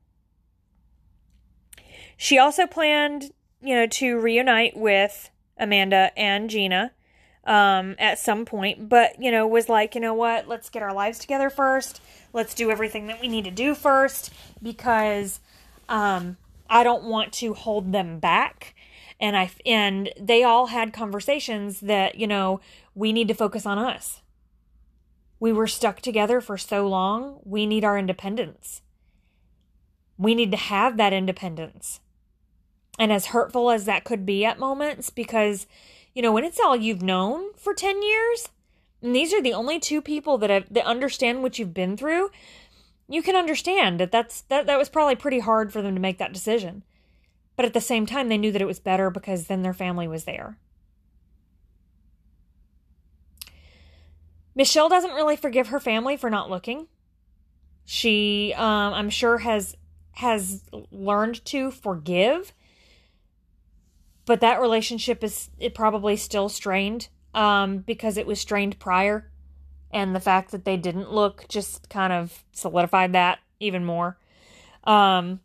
She also planned, you know, to reunite with Amanda and Gina um, at some point, but, you know, was like, you know what, let's get our lives together first. Let's do everything that we need to do first because um, I don't want to hold them back. And I and they all had conversations that, you know, we need to focus on us. We were stuck together for so long. We need our independence. We need to have that independence. And as hurtful as that could be at moments, because, you know, when it's all you've known for ten years, and these are the only two people that have, that understand what you've been through, you can understand that that's, that, that was probably pretty hard for them to make that decision. But at the same time, they knew that it was better because then their family was there. Michelle doesn't really forgive her family for not looking. She, um, I'm sure, has has learned to forgive. But that relationship is it probably still strained um, because it was strained prior. And the fact that they didn't look just kind of solidified that even more. Um,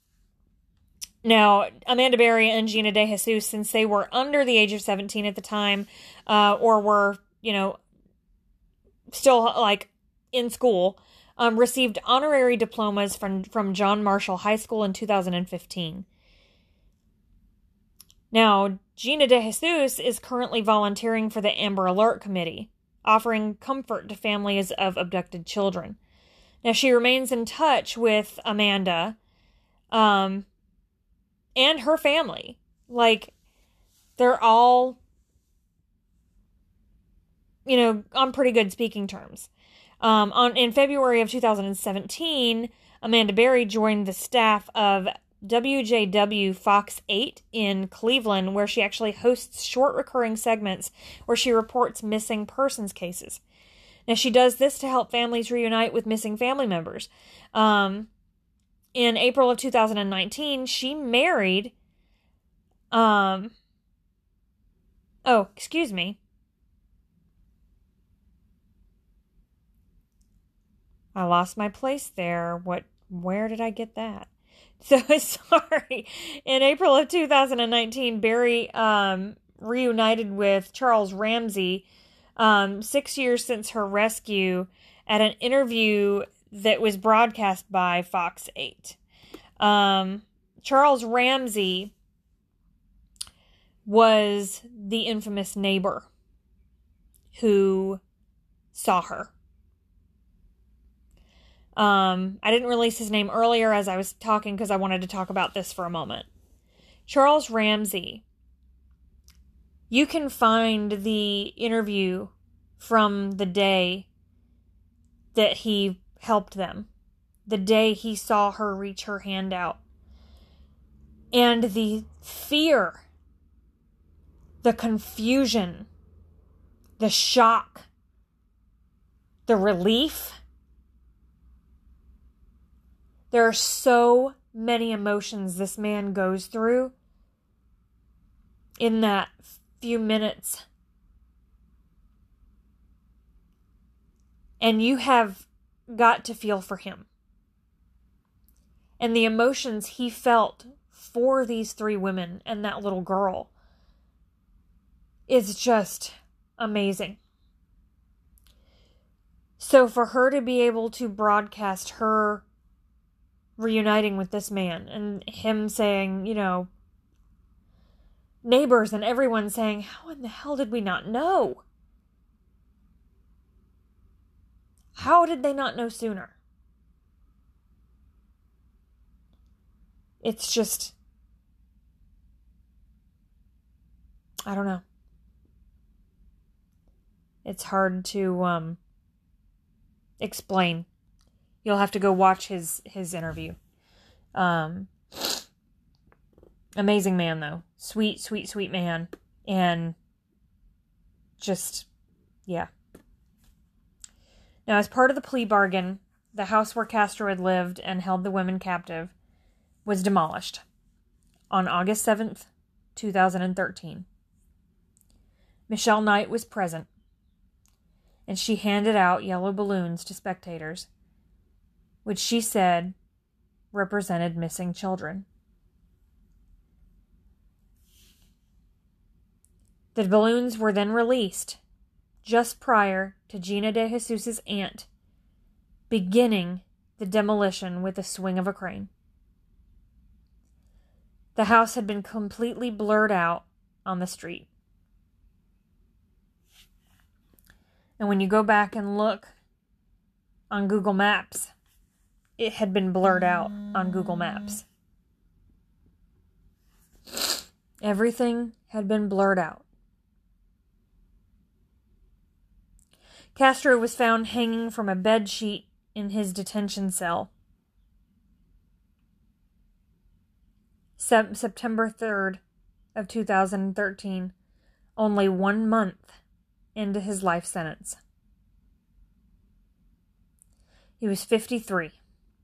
now, Amanda Berry and Gina De Jesus, since they were under the age of seventeen at the time, uh, or were, you know, still like in school, um, received honorary diplomas from, from John Marshall High School in two thousand fifteen. Now, Gina De Jesus is currently volunteering for the Amber Alert Committee, offering comfort to families of abducted children. Now, she remains in touch with Amanda um, and her family. Like, they're all, you know, on pretty good speaking terms. Um, on in February of two thousand seventeen, Amanda Berry joined the staff of W J W Fox eight in Cleveland, where she actually hosts short recurring segments where she reports missing persons cases. Now, she does this to help families reunite with missing family members. Um, in April of two thousand nineteen, she married, um, oh, excuse me. I lost my place there. What, where did I get that? So, sorry. In April of two thousand nineteen, Berry um, reunited with Charles Ramsey, um, six years since her rescue, at an interview that was broadcast by Fox eight. Um, Charles Ramsey was the infamous neighbor who saw her. Um, I didn't release his name earlier as I was talking because I wanted to talk about this for a moment. Charles Ramsey. You can find the interview from the day that he helped them. The day he saw her reach her hand out. And the fear, the confusion, the shock, the relief. There are so many emotions this man goes through in that few minutes. And you have got to feel for him. And the emotions he felt for these three women and that little girl is just amazing. So for her to be able to broadcast her reuniting with this man and him saying, you know, neighbors and everyone saying, how in the hell did we not know? How did they not know sooner? It's just, I don't know. It's hard to um, explain. You'll have to go watch his, his interview. Um, amazing man, though. Sweet, sweet, sweet man. And just, yeah. Now, as part of the plea bargain, the house where Castro had lived and held the women captive was demolished on August seventh, two thousand thirteen. Michelle Knight was present, and she handed out yellow balloons to spectators, which she said represented missing children. The balloons were then released just prior to Gina de Jesus' aunt beginning the demolition with a swing of a crane. The house had been completely blurred out on the street. And when you go back and look on Google Maps, it had been blurred out on Google Maps. Everything had been blurred out. Castro was found hanging from a bed sheet in his detention cell. Se- September third of two thousand thirteen, only one month into his life sentence. He was fifty-three.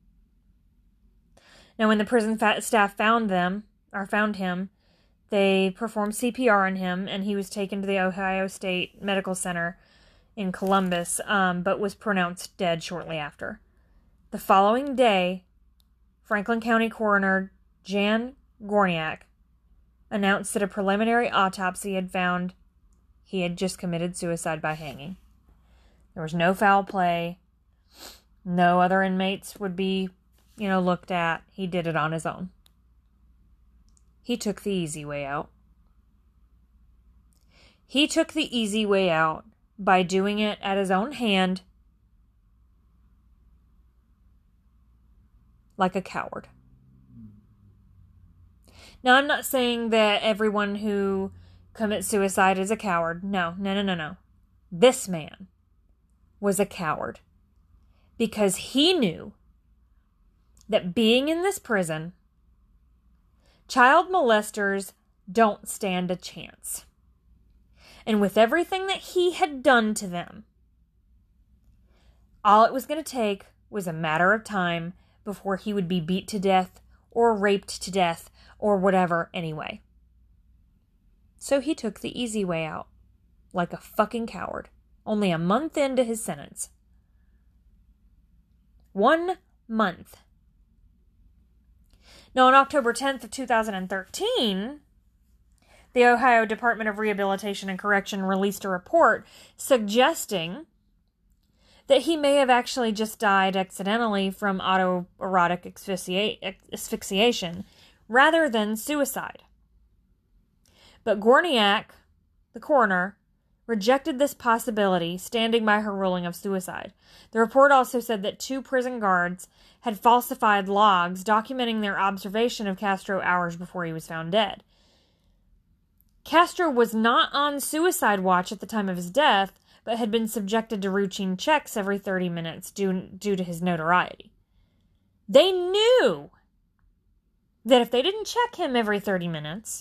Now, when the prison fa- staff found them, or found him, they performed C P R on him, and he was taken to the Ohio State Medical Center in Columbus, um, but was pronounced dead shortly after. The following day, Franklin County Coroner Jan Gorniak announced that a preliminary autopsy had found he had just committed suicide by hanging. There was no foul play. No other inmates would be, you know, looked at. He did it on his own. He took the easy way out. He took the easy way out by doing it at his own hand, like a coward. Now, I'm not saying that everyone who commits suicide is a coward. No, no, no, no, no. This man was a coward because he knew that being in this prison, child molesters don't stand a chance. And with everything that he had done to them, all it was going to take was a matter of time before he would be beat to death or raped to death or whatever anyway. So he took the easy way out, like a fucking coward, only a month into his sentence. One month. Now, on October tenth of two thousand thirteen, the Ohio Department of Rehabilitation and Correction released a report suggesting that he may have actually just died accidentally from autoerotic asphyxia- asphyxiation rather than suicide. But Gorniak, the coroner, rejected this possibility, standing by her ruling of suicide. The report also said that two prison guards had falsified logs documenting their observation of Castro hours before he was found dead. Castro was not on suicide watch at the time of his death, but had been subjected to routine checks every thirty minutes due, due to his notoriety. They knew that if they didn't check him every thirty minutes,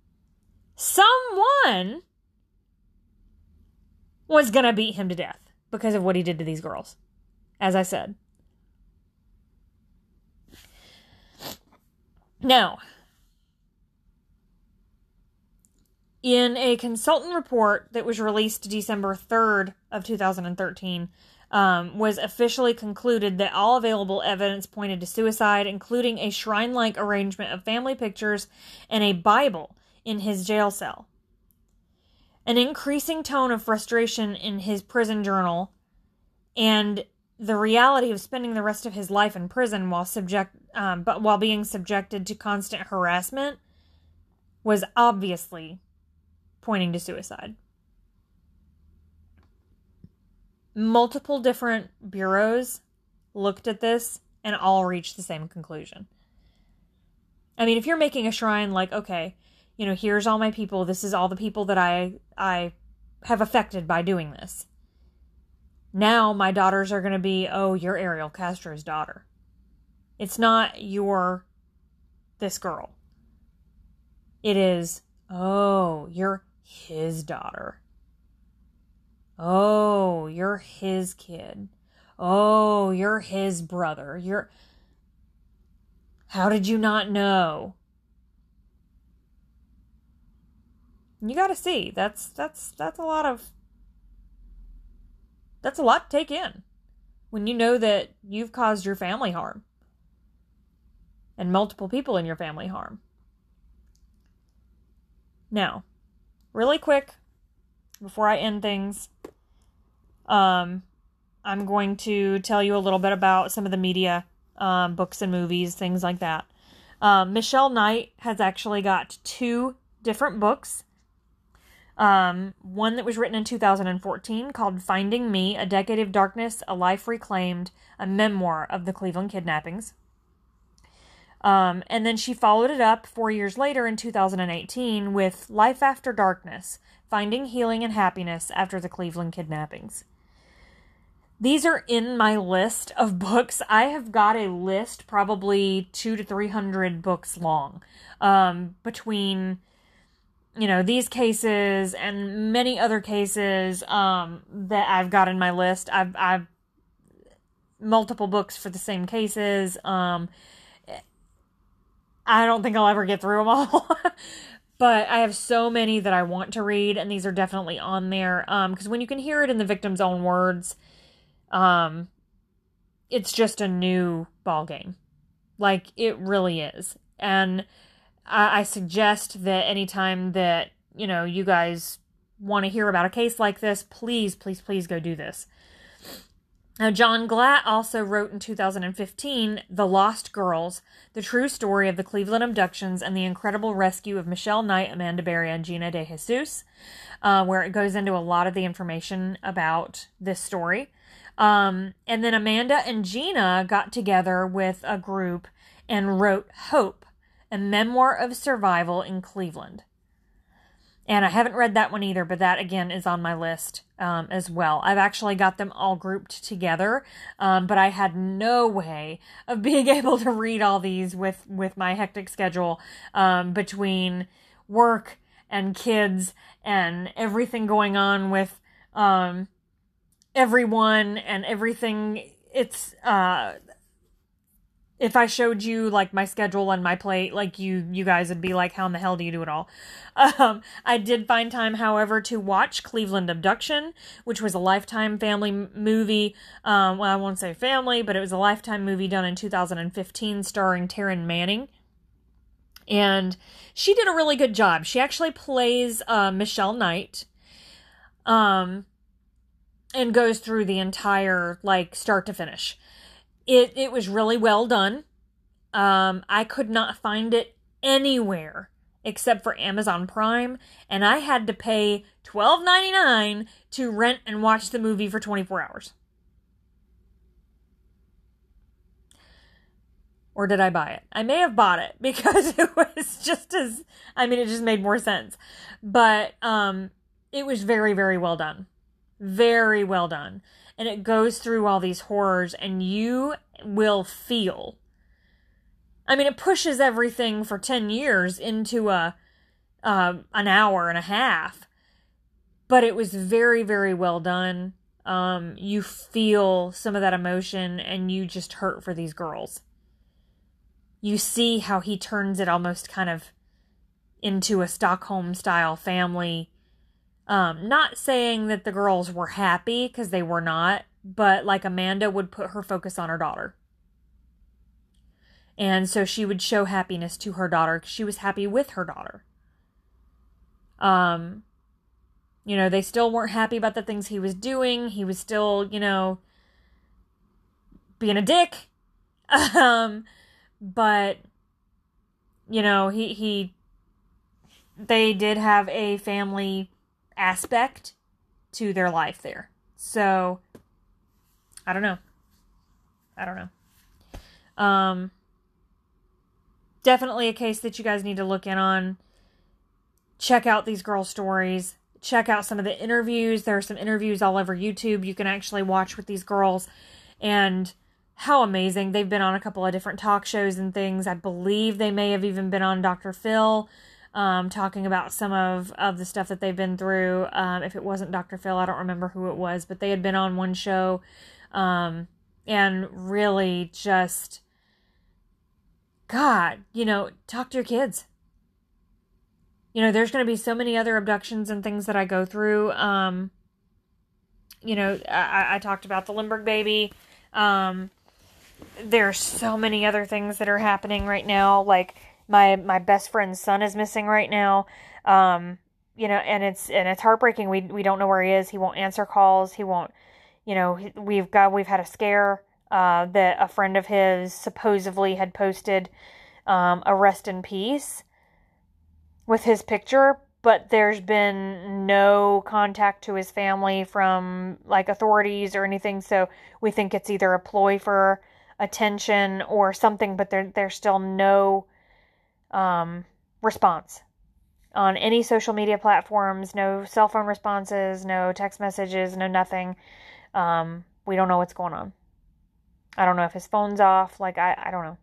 someone was going to beat him to death because of what he did to these girls. As I said. Now, in a consultant report that was released December third of two thousand thirteen, um, was officially concluded that all available evidence pointed to suicide, including a shrine-like arrangement of family pictures and a Bible in his jail cell. An increasing tone of frustration in his prison journal, and the reality of spending the rest of his life in prison while subject, um, but while being subjected to constant harassment, was obviously pointing to suicide. Multiple different bureaus looked at this and all reached the same conclusion. I mean, if you're making a shrine like, okay, you know, here's all my people, this is all the people that I I have affected by doing this. Now my daughters are going to be, oh, you're Ariel Castro's daughter. It's not you're this girl. It is, oh, you're his daughter. Oh, you're his kid. Oh, you're his brother. You're... How did you not know? You got to see. That's that's that's a lot of That's a lot to take in when you know that you've caused your family harm and multiple people in your family harm. Now, really quick, before I end things, um, I'm going to tell you a little bit about some of the media, um, books and movies, things like that. Um, Michelle Knight has actually got two different books. Um, one that was written in two thousand fourteen called Finding Me, A Decade of Darkness, A Life Reclaimed, a memoir of the Cleveland kidnappings. Um, and then she followed it up four years later in two thousand eighteen with Life After Darkness, Finding Healing and Happiness After the Cleveland Kidnappings. These are in my list of books. I have got a list probably two to three hundred books long, um, between, you know, these cases and many other cases, um, that I've got in my list. I've, I've multiple books for the same cases. Um, I don't think I'll ever get through them all, but I have so many that I want to read, and these are definitely on there. Um, because when you can hear it in the victim's own words, um, it's just a new ball game. Like, it really is. And I, I suggest that anytime that, you know, you guys want to hear about a case like this, please, please, please go do this. Now, John Glatt also wrote in two thousand fifteen, The Lost Girls, the true story of the Cleveland abductions and the incredible rescue of Michelle Knight, Amanda Berry, and Gina De Jesus, uh, where it goes into a lot of the information about this story. Um, and then Amanda and Gina got together with a group and wrote Hope, a memoir of survival in Cleveland. And I haven't read that one either, but that, again, is on my list um, as well. I've actually got them all grouped together, um, but I had no way of being able to read all these with, with my hectic schedule um, between work and kids and everything going on with um, everyone and everything. It's... Uh, If I showed you, like, my schedule and my plate, like, you you guys would be like, how in the hell do you do it all? Um, I did find time, however, to watch Cleveland Abduction, which was a Lifetime family movie. Um, well, I won't say family, but it was a Lifetime movie done in two thousand fifteen starring Taryn Manning. And she did a really good job. She actually plays uh, Michelle Knight. Um, and goes through the entire, like, start to finish. It it was really well done. Um, I could not find it anywhere except for Amazon Prime, and I had to pay twelve ninety-nine to rent and watch the movie for twenty-four hours. Or did I buy it? I may have bought it because it was just as, I mean, it just made more sense. But um, it was very, very well done. Very well done. And it goes through all these horrors, and you will feel... I mean, it pushes everything for ten years into a uh, an hour and a half. But it was very, very well done. Um, you feel some of that emotion, and you just hurt for these girls. You see how he turns it almost kind of into a Stockholm-style family. Um, not saying that the girls were happy, because they were not, but like Amanda would put her focus on her daughter. And so she would show happiness to her daughter, because she was happy with her daughter. Um, you know, they still weren't happy about the things he was doing. He was still, you know, being a dick. um, but, you know, he, he, they did have a family aspect to their life there. So, I don't know. I don't know. Um, definitely a case that you guys need to look in on. Check out these girl stories. check out some of the interviews. There are some interviews all over YouTube you can actually watch with these girls, and how amazing. They've been on a couple of different talk shows and things. I believe they may have even been on Doctor Phil, um, talking about some of, of the stuff that they've been through. Um, if it wasn't Doctor Phil, I don't remember who it was, but they had been on one show, um, and really just, God, you know, talk to your kids. You know, there's going to be so many other abductions and things that I go through. Um, you know, I, I talked about the Lindbergh baby. Um, there's so many other things that are happening right now. Like my, my best friend's son is missing right now. Um, you know, and it's, and it's heartbreaking. We, we don't know where he is. He won't answer calls. He won't, you know, we've got, we've had a scare, uh, that a friend of his supposedly had posted, um, a rest in peace with his picture, but there's been no contact to his family from like authorities or anything. So we think it's either a ploy for attention or something, but there, there's still no, um, response on any social media platforms, no cell phone responses, no text messages, no nothing. Um, we don't know what's going on. I don't know if his phone's off. Like, I, I don't know.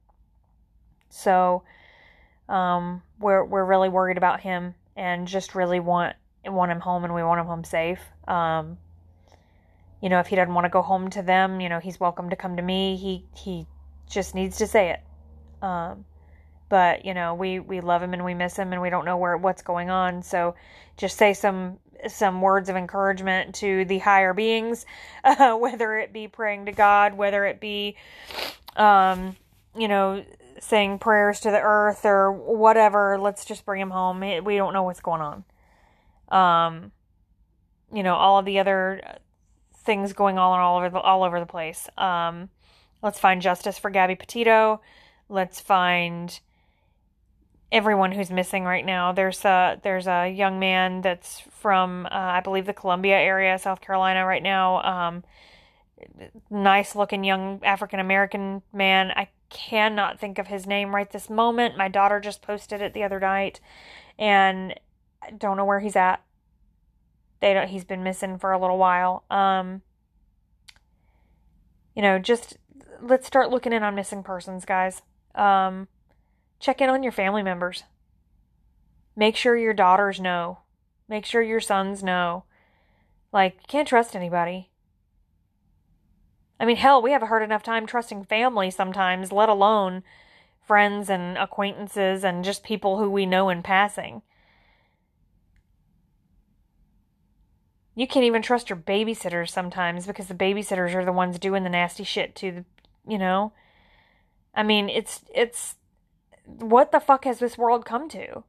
So, um, we're, we're really worried about him and just really want, want him home, and we want him home safe. Um, you know, if he doesn't want to go home to them, you know, he's welcome to come to me. He, he just needs to say it. Um, but you know, we, we love him and we miss him and we don't know where, what's going on. So just say some, some words of encouragement to the higher beings, uh, whether it be praying to God, whether it be, um, you know, saying prayers to the earth or whatever. Let's just bring him home. We don't know what's going on. Um, you know, all of the other things going on all over the, all over the place. Um, let's find justice for Gabby Petito. Let's find everyone who's missing right now. There's a, there's a young man that's from, uh, I believe the Columbia area, South Carolina right now. Um, nice looking young African-American man. I cannot think of his name right this moment. My daughter just posted it the other night and I don't know where he's at. They don't, he's been missing for a little while. Um, you know, just let's start looking in on missing persons, guys. Um, check in on your family members. Make sure your daughters know. Make sure your sons know. Like, you can't trust anybody. I mean, hell, we have a hard enough time trusting family sometimes, let alone friends and acquaintances and just people who we know in passing. You can't even trust your babysitters sometimes because the babysitters are the ones doing the nasty shit to the, you know. I mean, it's, it's, what the fuck has this world come to?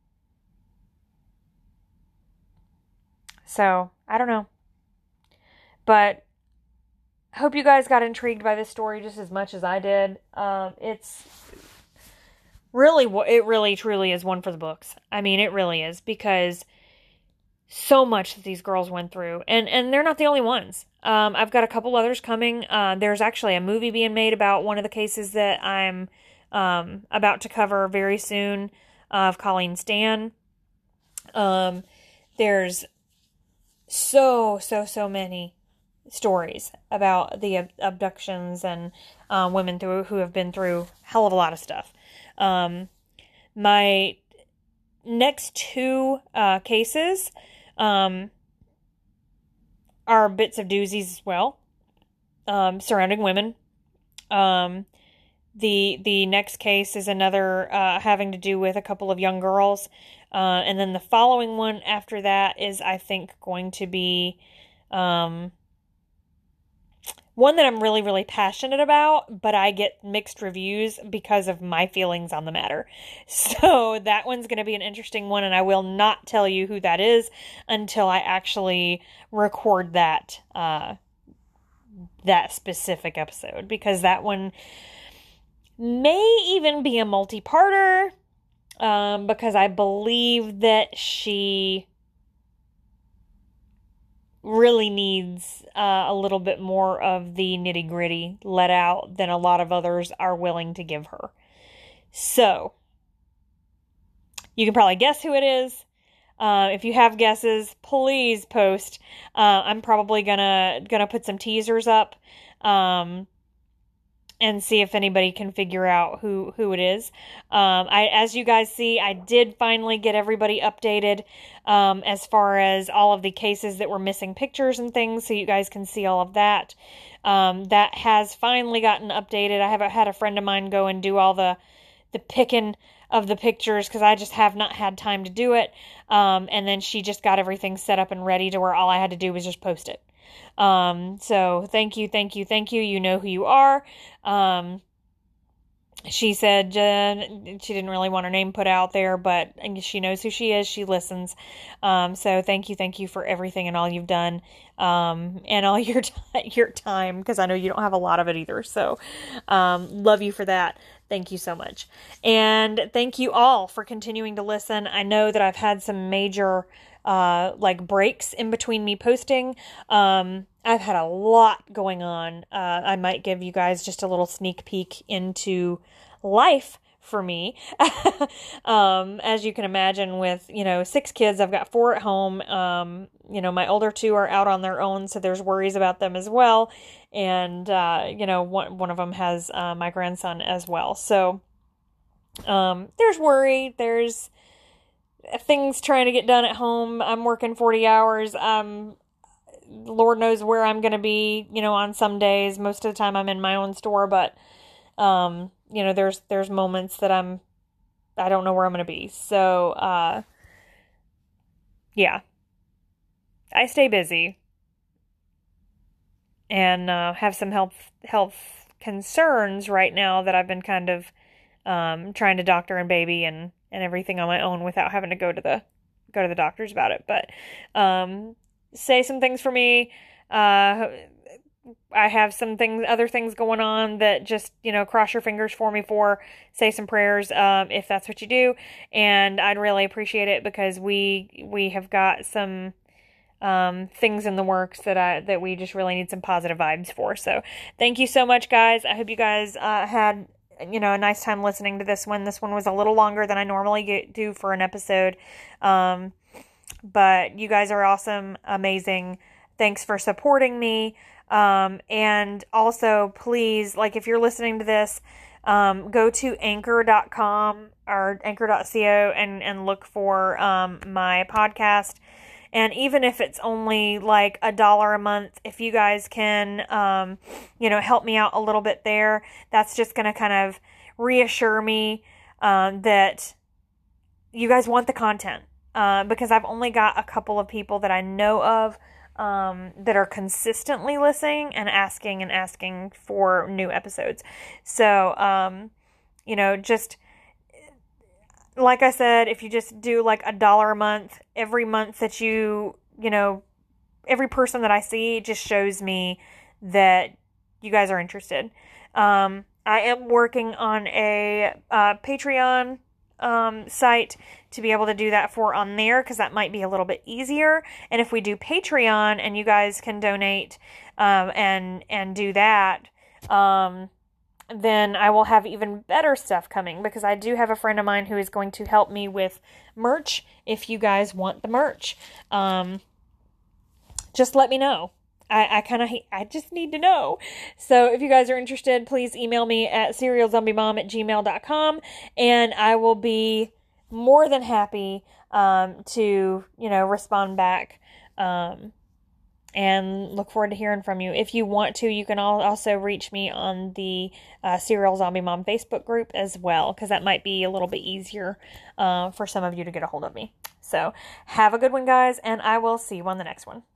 So, I don't know. But I hope you guys got intrigued by this story just as much as I did. Um, it's really, it really truly is one for the books. I mean, it really is, because so much that these girls went through, and, and they're not the only ones. Um, I've got a couple others coming. Uh, there's actually a movie being made about one of the cases that I'm, um, about to cover very soon, uh, of Colleen Stan. Um, there's so, so, so many stories about the ab- abductions and, uh, women through who have been through a hell of a lot of stuff. Um, my next two, uh, cases, um, are bits of doozies as well, um, surrounding women. Um, the, the next case is another, uh, having to do with a couple of young girls. Uh, and then the following one after that is, I think, going to be, um, one that I'm really, really passionate about, but I get mixed reviews because of my feelings on the matter. So that one's going to be an interesting one, and I will not tell you who that is until I actually record that, uh, that specific episode, because that one may even be a multi-parter, um, because I believe that she really needs uh, a little bit more of the nitty-gritty let out than a lot of others are willing to give her. So, you can probably guess who it is. Uh, if you have guesses, please post. Uh, I'm probably gonna gonna put some teasers up, um, and see if anybody can figure out who who it is. Um, I, as you guys see, I did finally get everybody updated um, as far as all of the cases that were missing pictures and things, so you guys can see all of that. Um, that has finally gotten updated. I have had a friend of mine go and do all the the picking of the pictures because I just have not had time to do it. Um, and then she just got everything set up and ready to where all I had to do was just post it. Um, so thank you, thank you, thank you. You know who you are. Um, she said uh, she didn't really want her name put out there, but she knows who she is. She listens. Um, so thank you, thank you for everything and all you've done, um, and all your t- your time, because I know you don't have a lot of it either. So um, love you for that. Thank you so much. And thank you all for continuing to listen. I know that I've had some major uh, like breaks in between me posting. Um, I've had a lot going on. Uh, I might give you guys just a little sneak peek into life for me. um, as you can imagine, with, you know, six kids, I've got four at home. Um, you know, my older two are out on their own, so there's worries about them as well. And, uh, you know, one, one of them has, uh, my grandson as well. So, um, there's worry, there's things trying to get done at home. I'm working forty hours. Um, Lord knows where I'm going to be, you know, on some days. Most of the time I'm in my own store, but, um, you know, there's, there's moments that I'm, I don't know where I'm going to be. So, uh, yeah, I stay busy. And uh, have some health health concerns right now that I've been kind of um, trying to doctor and baby and, and everything on my own without having to go to the go to the doctors about it. But um, say some things for me. Uh, I have some things, other things going on that just, you know, cross your fingers for me for. Say some prayers um, if that's what you do, and I'd really appreciate it because we we have got some. Um, things in the works that I, that we just really need some positive vibes for. So thank you so much, guys. I hope you guys, uh, had, you know, a nice time listening to this one. This one was a little longer than I normally get, do for an episode. Um, but you guys are awesome, amazing. Thanks for supporting me. Um, and also please, like, if you're listening to this, um, go to anchor dot com or anchor dot co and, and look for, um, my podcast. And even if it's only like a dollar a month, if you guys can, um, you know, help me out a little bit there, that's just going to kind of reassure me um, that you guys want the content. Uh, because I've only got a couple of people that I know of um, that are consistently listening and asking and asking for new episodes. So, um, you know, just... like I said, if you just do like a dollar a month, every month that you, you know, every person that I see just shows me that you guys are interested. Um, I am working on a uh, Patreon um, site to be able to do that for on there because that might be a little bit easier. And if we do Patreon and you guys can donate um, and and do that, um, then I will have even better stuff coming because I do have a friend of mine who is going to help me with merch if you guys want the merch. Um, just let me know. I, I kind of, I just need to know. So if you guys are interested, please email me at serial zombie mom at gmail dot com and I will be more than happy um, to, you know, respond back. Um, And look forward to hearing from you. If you want to, you can also reach me on the uh, Serial Zombie Mom Facebook group as well, because that might be a little bit easier uh, for some of you to get a hold of me. So have a good one, guys, and I will see you on the next one.